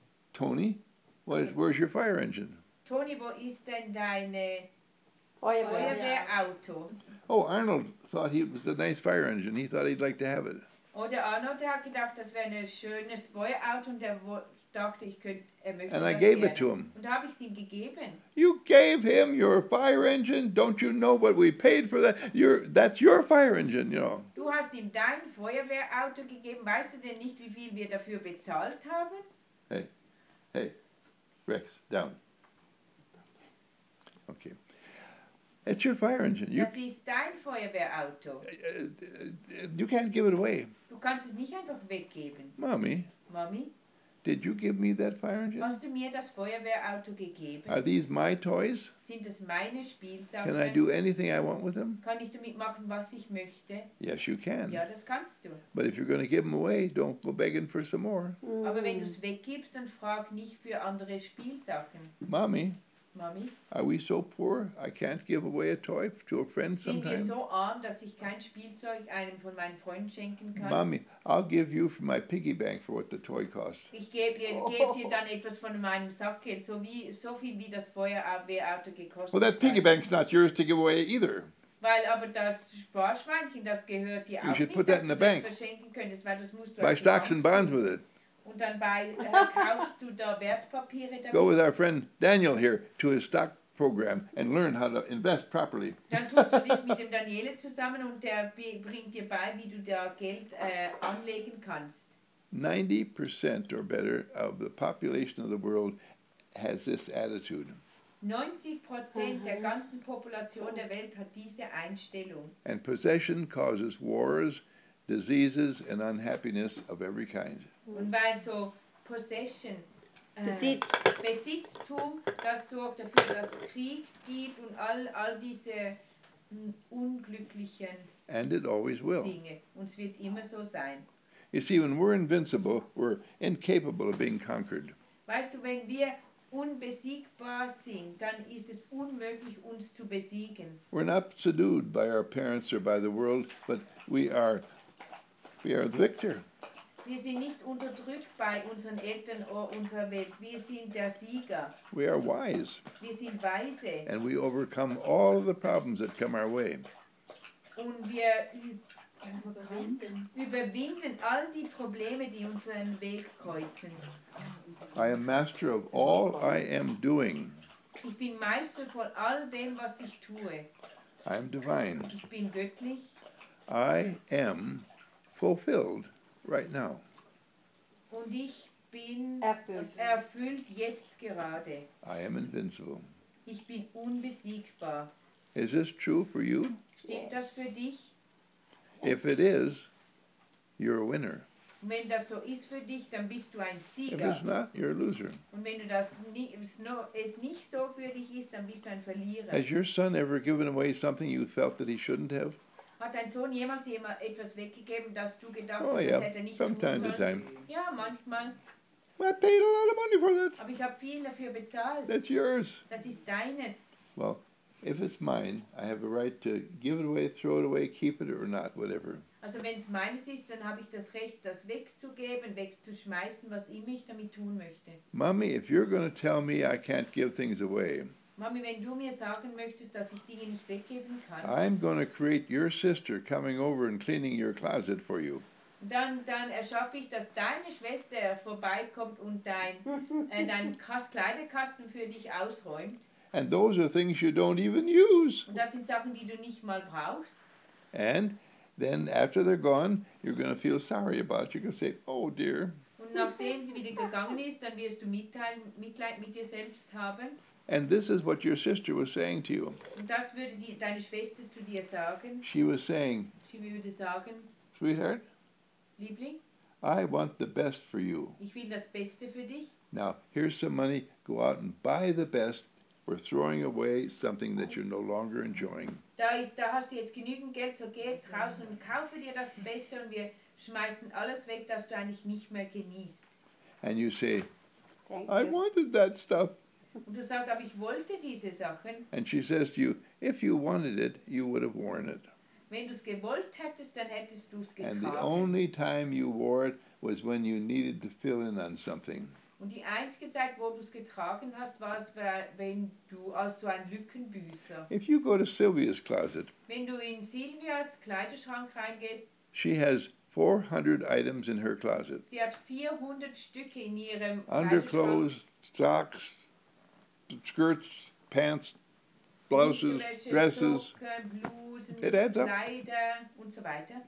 Tony, what is, where's your fire engine? Toni, wo ist denn deine Feuerwehr. Feuerwehrauto? Oh, Arnold thought he was a nice fire engine. He thought he'd like to have it. Oder Arnold, der hat gedacht, das wäre ein schönes Feuerauto und der wo- dachte, ich könnte, er möchte And I das gave gerne. it to him. Und da habe ich es ihm gegeben. You gave him your fire engine. Don't you know what we paid for that? Your that's your fire engine, you know. Du hast ihm dein Feuerwehrauto gegeben. Weißt du denn nicht, wie viel wir dafür bezahlt haben? Hey, Rex, down. Okay. It's your fire engine. You Das ist dein Feuerwehrauto. uh, you can't give it away. Du kannst es nicht einfach weggeben. Mommy, Mami, did you give me that fire engine? hast du mir das Feuerwehrauto gegeben? Are these my toys? Sind das meine Spielsachen? Can I do anything I want with them? Kann ich damit machen, was ich möchte? Yes, you can. Ja, das kannst du. But if you're going to give them away, don't go begging for some more. Aber wenn du es weggibst, dann frag nicht für andere Spielsachen. Mommy, Mami, are we so poor I can't give away a toy to a friend sind wir sometime? so arm, dass ich kein Spielzeug einem von meinen Freunden schenken kann? Mommy, I'll give you from my piggy bank for what the toy cost. Ich gebe dir, geb dir dann etwas von meinem Sackgeld, so, wie, so viel wie das Feuerwehrauto gekostet Well, that piggy hat. bank's not yours to give away either. Weil aber das Sparschweinchen, das gehört dir You auch should nicht, put dass that in du the das bank. verschenken könntest, weil das musst du Buy auf die stocks and Bank bonds tun. with it. Und dann bei, äh, kaufst du da Wertpapiere damit. Go with our friend Daniel here to his stock program and learn how to invest properly. Dann tust du das mit dem Daniele zusammen und der be- bringt dir bei, wie du da Geld äh, anlegen kannst. ninety percent or better of the population of the world has this attitude. neunzig Prozent der ganzen Population der Welt hat diese Einstellung. And possession causes wars, diseases, and unhappiness of every kind. Und weil so Possession, äh, Besitz. Besitztum, das sorgt dafür, dass es Krieg gibt und all, all diese mh, unglücklichen And it always will. Dinge. Und es wird immer so sein. You see, when we're invincible, we're incapable of being conquered. Weißt du, wenn wir unbesiegbar sind, dann ist es unmöglich, uns zu besiegen. We're not subdued by our parents or by the world, but we are we are the victor. Wir sind nicht unterdrückt bei unseren Eltern oder unserer Welt. Wir sind der Sieger. We are wise, Wir sind weise. and we overcome all of the problems that come our way. Und wir ü- Überwinden. überwinden all die Probleme, die unseren Weg kreuzen. I am master of all I am doing. Ich bin Meister von all dem, was ich tue. I am divine. Ich bin göttlich. I am fulfilled right now. Und ich bin Erfüllt. erfüllt jetzt gerade. I am invincible. Ich bin unbesiegbar. Is this true for you? Stimmt das für dich? If it is, you're a winner. Und wenn das so ist für dich, dann bist du ein If Sieger. it's not, you're a loser. Und wenn du das nie, es, no, es nicht so für dich ist, dann bist du ein Verlierer. Has your son ever given away something you felt that he shouldn't have? Hat dein Sohn jemals jemand etwas weggegeben, das du gedacht Oh hast, yeah, das hätte er nicht from tun time to sollen? time. Ja, manchmal. I paid a lot of money for that. Aber ich habe viel dafür bezahlt. That's yours. Das ist deines. Well, if it's mine, I have a right to give it away, throw it away, keep it or not, whatever. Also wenn es meines ist, dann habe ich das Recht, das wegzugeben, wegzuschmeißen, was immer ich damit tun möchte. Mommy, if you're going to tell me I can't give things away, Mami, wenn du mir sagen möchtest, dass ich Dinge nicht weggeben kann, I'm going to create your sister coming over and cleaning your closet for you. dann, dann erschaffe ich, dass deine Schwester vorbeikommt und dein, äh, deinen Kas- Kleiderkasten für dich ausräumt. And those are things you don't even use. Und das sind Sachen, die du nicht mal brauchst. And then after they're gone, you're going to feel sorry about it. You're going to say, oh dear. Und nachdem sie wieder gegangen ist, dann wirst du Mitteilen, Mitleid mit dir selbst haben. And this is what your sister was saying to you. Und das würde die, deine Schwester zu dir sagen. She was saying, Sie würde sagen, sweetheart, Liebling, I want the best for you. ich will das Beste für dich. Now, here's some money. Go out and buy the best. We're throwing away something that you're no longer enjoying. Da, ist, da hast du jetzt genügend Geld, so geh jetzt raus und kaufe dir das Beste und wir schmeißen alles weg, das du eigentlich nicht mehr genießt. And you say, Thank I you. wanted that stuff. Und du sagst, aber ich wollte diese Sachen. And she says to you, if you wanted it, you would have worn it. Wenn du es gewollt hättest, dann hättest du es And the getragen. only time you wore it was when you needed to fill in on something. Und die einzige Zeit, wo du es getragen hast, war es, wenn du als so ein Lückenbüßer. If you go to Sylvia's closet, Wenn du in Silvias Kleiderschrank reingehst, she has four hundred items in her closet. sie hat vierhundert Stücke in ihrem Kleiderschrank. Underclothes, socks, skirts, pants, blouses, Unterwäsche, dresses. Socken, Blusen, It adds up. Kleider und so weiter.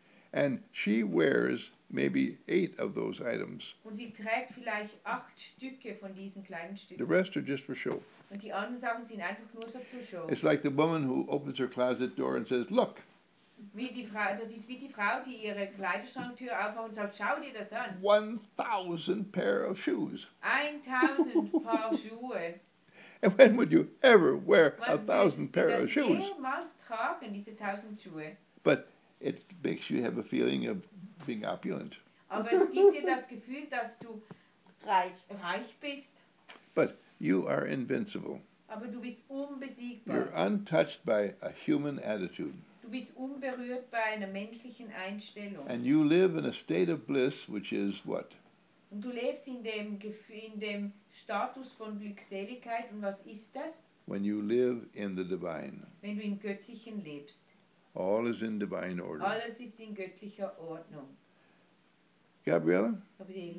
And she wears maybe eight of those items. Und sie trägt vielleicht acht Stücke von diesen kleinen The Stücken. rest are just for show. Und die anderen Sachen sind einfach nur so zur Show. It's like the woman who opens her closet door and says, look, Wie die Frau, das ist wie die Frau, die ihre Kleiderschranktür aufmacht und sagt, schau dir das an. one thousand pair of shoes. tausend Paar Schuhe. And when would you ever wear a Wann thousand willst du pair das of shoes? jemals tragen, diese tausend Schuhe? But it makes you have a feeling of being opulent. Aber es gibt dir das Gefühl, dass du Reich. reich bist, But you are invincible. aber du bist You're unbesiegbar. untouched by a human attitude. Du bist unberührt bei einer menschlichen Einstellung. And you live in a state of bliss, which is what? Und du lebst in dem, Gef- in dem Status von Glückseligkeit. Und was ist das? When you live in the divine. Wenn du im Göttlichen lebst. All is in divine order. Alles ist in göttlicher Ordnung. Gabriella, Gabriele,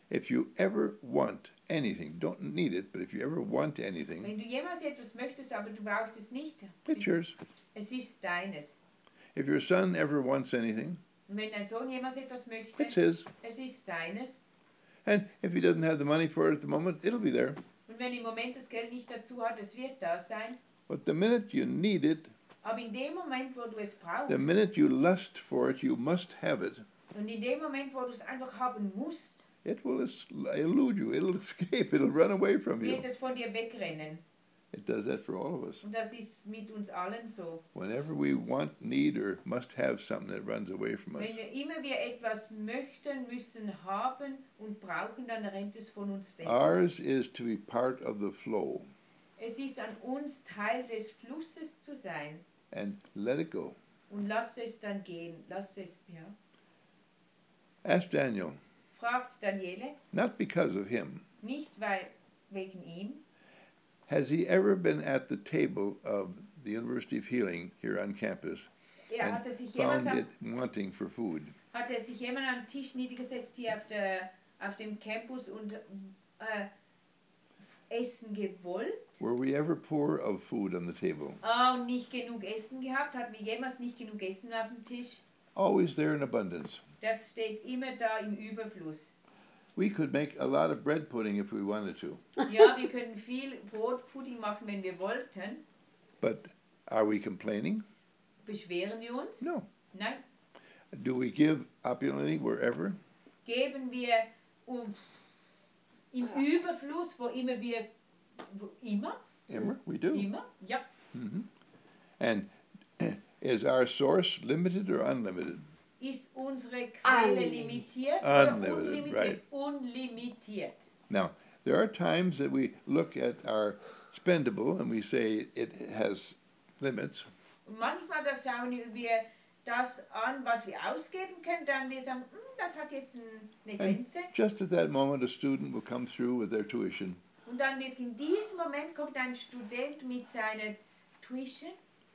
if you ever want anything, don't need it, but if you ever want anything, Wenn du jemals etwas möchtest, aber du brauchst es nicht, it's yours. es ist deines. If your son ever wants anything, Und wenn dein Sohn jemals etwas möchte, it's his. es ist seines. And if he doesn't have the money for it at the moment, it'll be there. Und wenn im Moment das Geld nicht dazu hat, es wird da sein. But the minute you need it, Aber in dem Moment, wo du es brauchst, the minute you lust for it, you must have it. und in dem Moment, wo du es einfach haben musst, It will es- elude you. It'll escape. It'll run away from you. wird es von dir wegrennen. It does that for all of us. Und das ist mit uns allen so. Whenever we want, need, or must have something, it runs away from us. Wenn wir immer wir etwas möchten, müssen, haben und brauchen, dann rennt es von uns weg. Ours is to be part of the flow Es ist an uns, Teil des Flusses zu sein. and let it go. Und lass es dann gehen. Lass es, ja. Ask Daniel, Fragt Daniele, not because of him, nicht weil, wegen ihm. has he ever been at the table of the University of Healing here on campus Er and hatte sich jemals found am, it wanting for food? hat er sich jemand am Tisch niedergesetzt hier auf, der, auf dem Campus und äh, essen gewollt? Were we ever poor of food on the table? Ah, und nicht genug Essen gehabt? Hatten wir jemals nicht genug Essen auf dem Tisch? Always there in abundance. Das steht immer da im Überfluss. We could make a lot of bread pudding if we wanted to, Ja, wir können viel Brotpudding machen, wenn wir wollten. but are we complaining? Beschweren wir uns? No. Nein. Do we give opulently wherever? Geben wir um, im Überfluss, wo immer wir, wo immer, Immer, we do. immer, ja. hmm And is our source limited or unlimited? Ist unsere Quelle Unlimited. limitiert oder Unlimited, unlimitiert? right. Unlimitiert. Now, there are times that we look at our spendable and we say it has limits, Und manchmal da schauen wir das an, was wir ausgeben können, dann wir sagen, "Hm, das hat jetzt ein- eine and Grenze." just at that moment a student will come through with their tuition Und dann wird in diesem Moment kommt ein Student mit seiner Tuition,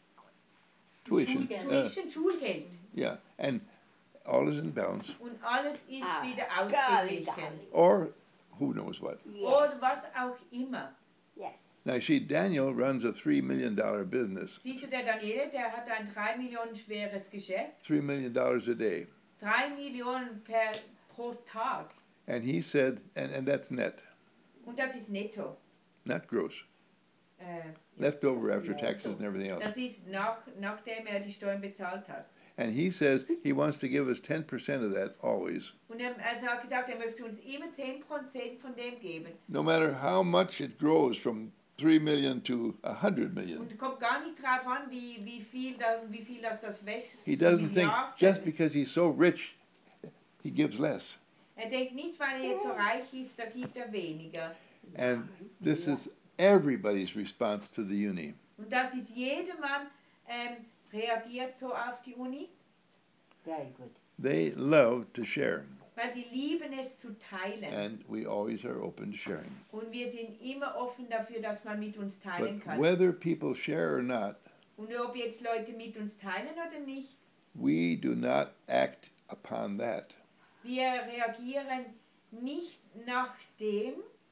tuition, Schulgeld. uh, Tuition, Schulgeld. yeah, and all is in balance, Und alles ist Ah, wieder golly, ausgeglichen. golly. or who knows what. Yes. Oder was auch immer. Yes. Now, see, Daniel runs a three million dollar business, Siehst du, der Daniele, der hat ein drei Millionen schweres Geschäft. three million dollars a day, drei Millionen per, pro Tag. and he said, and, and that's net, Und das ist netto. not gross, Äh, left over after taxes and everything else. das ist nach, nachdem er die Steuern bezahlt hat. And he says he wants to give us ten percent of that always, Und er, also er hat gesagt, er möchte uns immer zehn Prozent von dem geben. no matter how much it grows from three million to a hundred million. Und kommt gar nicht drauf an, wie, wie, viel, da, wie viel das, das wächst. He doesn't think Milliarden. just because he's so rich, he gives less. Er denkt nicht, weil er jetzt so reich ist, da gibt er weniger. And this is everybody's response to the uni. Und das ist jedermann ähm, reagiert so auf die Uni, Very good. They love to share, weil sie lieben es zu teilen. and we always are open to sharing. Und wir sind immer offen dafür, dass man mit uns teilen But kann. whether people share or not, Und ob jetzt Leute mit uns teilen oder nicht, we do not act upon that. wir reagieren nicht nach dem,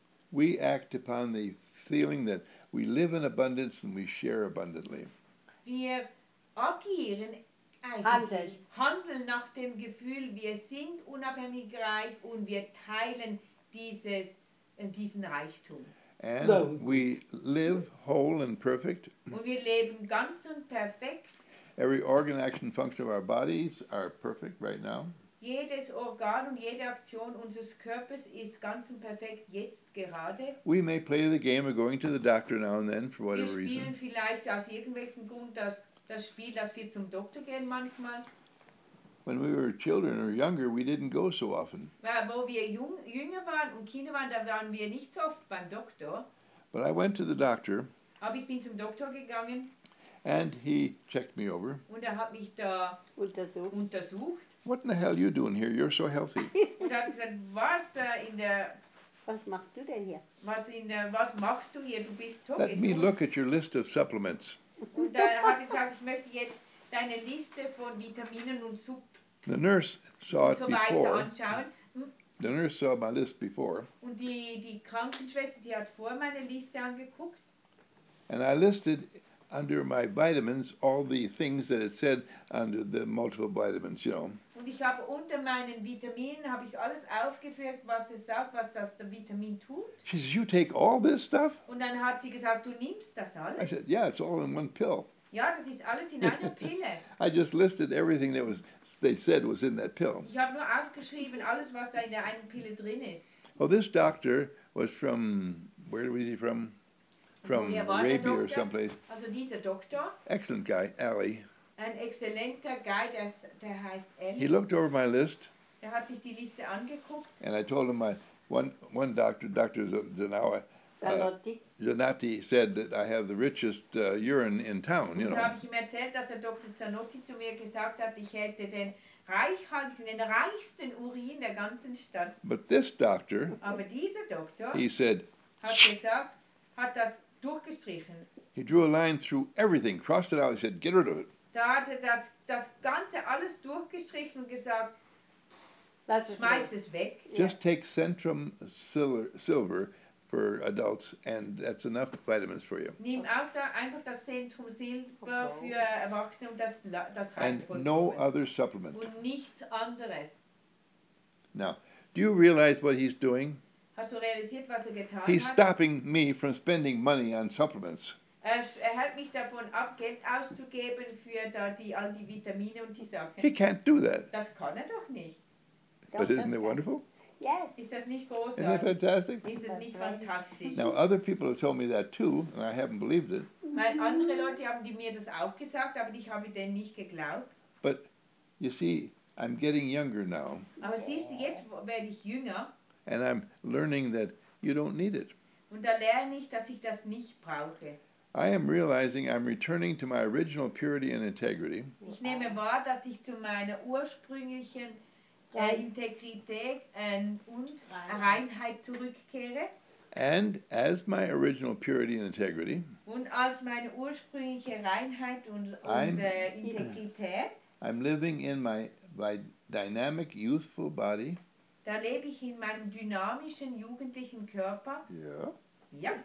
We act upon the feeling that we live in abundance and we share abundantly. wir agieren eigentlich, Handeln. handeln nach dem Gefühl, wir sind unabhängig reich und wir teilen dieses, äh, diesen Reichtum. And No. we live whole and perfect. Und wir leben ganz und perfekt. Every organ, action, function of our bodies are perfect right now. Jedes Organ und jede Aktion unseres Körpers ist ganz und perfekt jetzt gerade. We may play the game of going to the doctor now and then for Wir whatever spielen reason. vielleicht aus irgendwelchem Grund das, das Spiel, dass wir zum Doktor gehen manchmal. When we were children or younger, we didn't go so often. Weil wo wir jung, jünger waren und Kinder waren, da waren wir nicht so oft beim Doktor. But I went to the doctor Aber ich bin zum Doktor gegangen and he checked me over. und er hat mich da Untersucht. untersucht What in the hell you doing here? You're so healthy. und er hat gesagt, was da in der, Was machst du denn hier? was in der, was machst du hier? Du bist so Let me gesund. look at your list of supplements. Und da hat er gesagt, ich möchte jetzt deine Liste von Vitaminen und Sub The nurse saw und it so weiter before, anschauen. the nurse saw my list before, Und die, die Krankenschwester, die hat vor meine Liste angeguckt. and I listed under my vitamins all the things that it said under the multiple vitamins, you know. Und ich habe unter meinen Vitaminen, habe ich alles aufgeführt, was es sagt, was das der Vitamin tut. She says, you take all this stuff? Und dann hat sie gesagt, du nimmst das I alles? said, yeah, it's all in one pill. Ja, das ist alles in einer Pille. I just listed everything that was they said was in that pill. Ich habe nur aufgeschrieben, alles, was da in der einen Pille drin ist. Well, this doctor was from, where was he from? From Woher war der Arabia or Doktor? someplace. Also dieser Doktor, Excellent guy, Ali. ein exzellenter Guy, der, der heißt He Ellie. looked over my list, Der hat sich die Liste angeguckt. and I told him my one one doctor, Doctor Zanawa, uh, Zanotti. Zanatti, said that I have the richest uh, urine in town. You Und da know, habe ich ihm erzählt, dass der Doktor Zanotti zu mir gesagt hat, ich hätte den reichhaltigsten, den reichsten Urin der ganzen Stadt. but this doctor, Aber dieser Doktor he said, hat gesagt, hat das durchgestrichen. he drew a line through everything, crossed it out. He said, get rid of it. Da hat er das, das Ganze alles durchgestrichen und gesagt, Lass es schmeiß weg. es weg. Just take Centrum Silver, silver for adults, and that's enough vitamins for you. Nimm auch da einfach das Zentrum Silber für Erwachsene und das, la- das reicht And no vollkommen. other supplement. Und nichts anderes. Now, do you realize what he's doing? Hast du realisiert, was er getan He's hat? stopping me from spending money on supplements. Er, er hält mich davon ab, Geld auszugeben für da die, all die Vitamine und die He Sachen. can't do that. Das kann er doch nicht. But Doch, isn't das it kann- wonderful? Yes. Ist das nicht Isn't it großartig? fantastic? Ist es nicht fantastisch? Now, other people have told me that too, and I haven't believed it. Weil andere Leute haben die mir das auch gesagt, aber ich habe denen nicht geglaubt. But you see, I'm getting younger now, Aber siehst du, jetzt werde ich jünger and I'm learning that you don't need it. und da lerne ich, dass ich das nicht brauche. I am realizing I'm returning to my original purity and integrity, Ich nehme wahr, dass ich zu meiner ursprünglichen äh, Integrität äh, und Reinheit zurückkehre. and as my original purity and integrity, Und als meine ursprüngliche Reinheit und, I'm- und äh, Integrität, I'm living in my, my dynamic, youthful body. da lebe ich in meinem dynamischen, jugendlichen Körper. Yeah. Ja.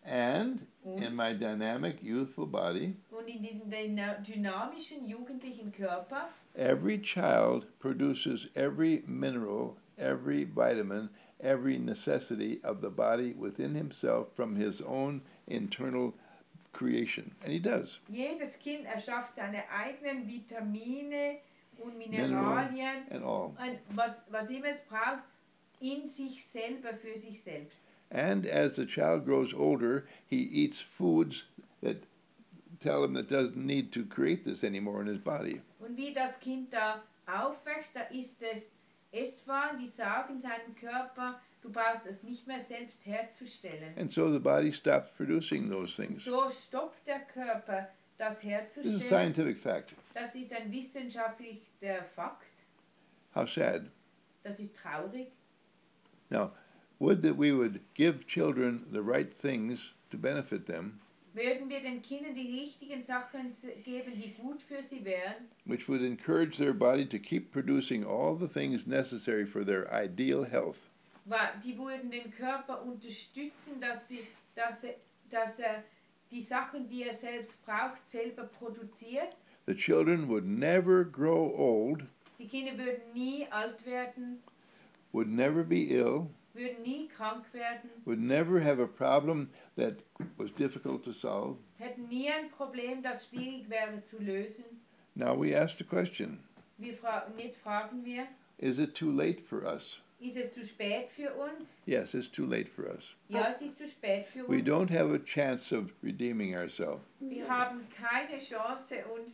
And in Und, my dynamic, youthful body, und in diesem dyna- dynamischen, jugendlichen Körper, every child produces every mineral, every vitamin, every necessity of the body within himself from his own internal creation. And he does. jedes Kind erschafft seine eigenen Vitamine und Mineral Mineralien, and all. und was, was immer es braucht, in sich selber, für sich selbst. And as the child grows older, he eats foods that tell him that doesn't need to create this anymore in his body. Und wie das Kind da aufwächst, da ist es Esswaren, die sagen seinem Körper, du brauchst es nicht mehr selbst herzustellen. And so the body stops producing those things. So stoppt der Körper das This is a herzustellen. scientific fact. Das ist ein wissenschaftlicher Fakt. How sad. Das ist traurig. Now, would that we would give children the right things to benefit them, Würden wir den Kindern die richtigen Sachen geben, die gut für sie wären, which would encourage their body to keep producing all the things necessary for their ideal health. wa- die würden den Körper unterstützen, dass, sie, dass, er, dass er die Sachen, die er selbst braucht, selber produziert. The children would never grow old, Die Kinder würden nie alt werden, would never be ill, würden nie krank werden, would never have a problem that was difficult to solve. hätten nie ein Problem, das schwierig wäre zu lösen. Now we ask the question, Wir fra nicht fragen wir, is it too late for us? ist es zu spät für uns? Yes, it's too late for us. Ja, es ist zu spät für We uns. don't have a chance of redeeming ourselves. Wir haben keine Chance, uns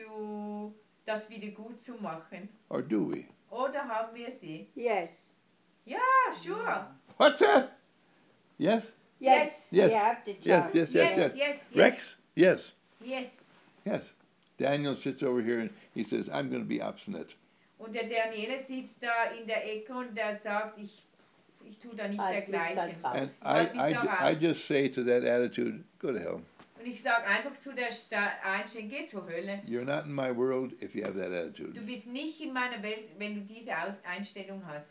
zu, das wieder gut zu machen. Or do we? Oder haben wir sie? Yes. Ja, sure. What's that? Yes? Yes. Yes. You have to Yes, try. yes, yes, yes. yes, yes. Rex? Yes. Yes. Yes. Daniel sits over here and he says, I'm going to be obstinate. Und der Daniele sitzt da in der Ecke und der sagt, ich, ich tue da nicht Halt mich dann dergleichen. raus. And Halt I, mich I, da ju- I raus. just say to that attitude, go to hell. Und ich sage einfach zu der Sta- Einstellung, geh zur Hölle. You're not in my world if you have that Du attitude. bist nicht in meiner Welt, wenn du diese Aus Einstellung hast.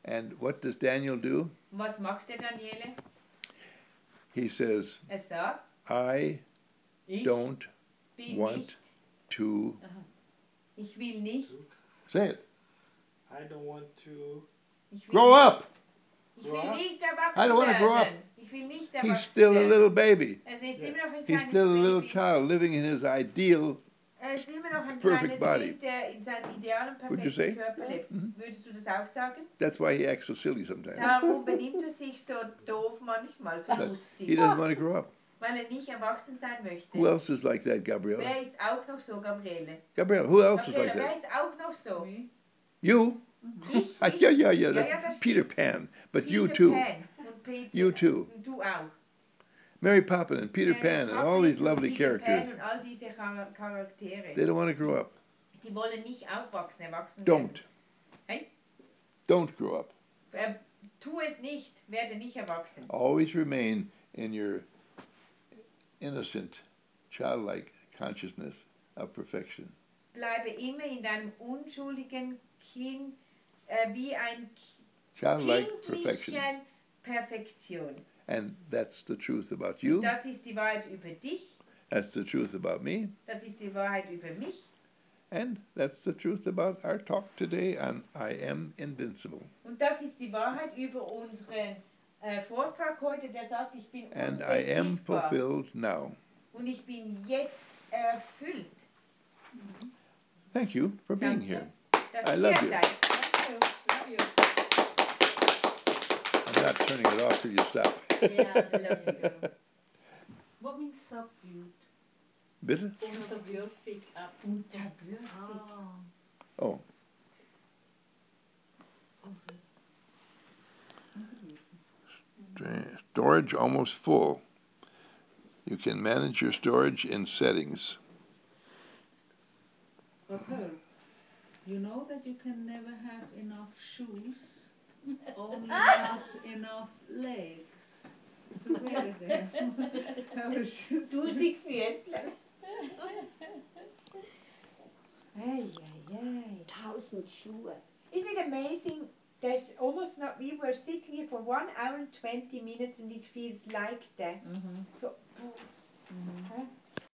And what does Daniel do? Und was macht der Daniele? He says, Er sagt, I ich don't bin want nicht, to. ich will nicht, Say it. I don't want to. ich will Grow nicht, up. ich will Grow up? nicht I erwachsen don't wanna grow up. werden. Ich will nicht He's erwachsen still a werden. little baby. Er ist immer noch ein He's kleines still a little Baby. child living in his ideal. Er ist immer noch ein perfect kleines body. Kind, der in seinem idealen, Would you say? perfekten Körper lebt. Mhm. Würdest du das auch sagen? That's why he acts so silly sometimes. Darum benimmt er sich so doof manchmal, so But he lustig. doesn't want to grow up. Weil er nicht erwachsen sein möchte. Who else is like that, Gabriela? Wer ist auch noch so, Gabriele? Gabriela, who else is Gabriele, like wer that? ist auch noch so? You? Ich, Ah, ich, yeah, yeah, yeah. Ja, That's ja, das Peter stimmt. Pan. But Peter you too. Pan und Peter, You too. und du auch. Mary Poppins and Peter Mary Pan and all Poppins these lovely und Peter characters. Pan und all diese Char Charaktere. They don't want to grow up. Die wollen nicht aufwachsen, erwachsen Don't. werden. Hey? Don't grow up. Äh, tu es nicht, werde nicht erwachsen. Always remain in your innocent, childlike consciousness of perfection. Bleibe immer in deinem unschuldigen Kind, äh, wie ein Childlike perfection. kindlichen Perfektion. And that's the truth about Und you. das ist die Wahrheit über dich, That's the truth about me. das ist die Wahrheit über mich. And that's the truth about our talk today on I Am Invincible. Und das ist die Wahrheit über unseren äh, Vortrag heute, der sagt, ich bin And I am unbesiegbar. fulfilled now. Und ich bin jetzt erfüllt. Thank you for being Danke, here. dass I ihr love hier you. seid. Love you. I'm not turning it off till you stop. Yeah, I love you. What means subdued? Bitte? Unterwürfig ab. Unterwürfig. Ah. Oh, Stra- storage almost full. You can manage your storage in settings. Okay. You know that you can never have enough shoes, only not enough legs to wear them. Our shoes. Dusig Viertler. Hey, hey, hey. Tausend Schuhe. Isn't it amazing? There's almost not, we were sitting here for one hour and twenty minutes and it feels like that. Mhm. So, Mhm. huh?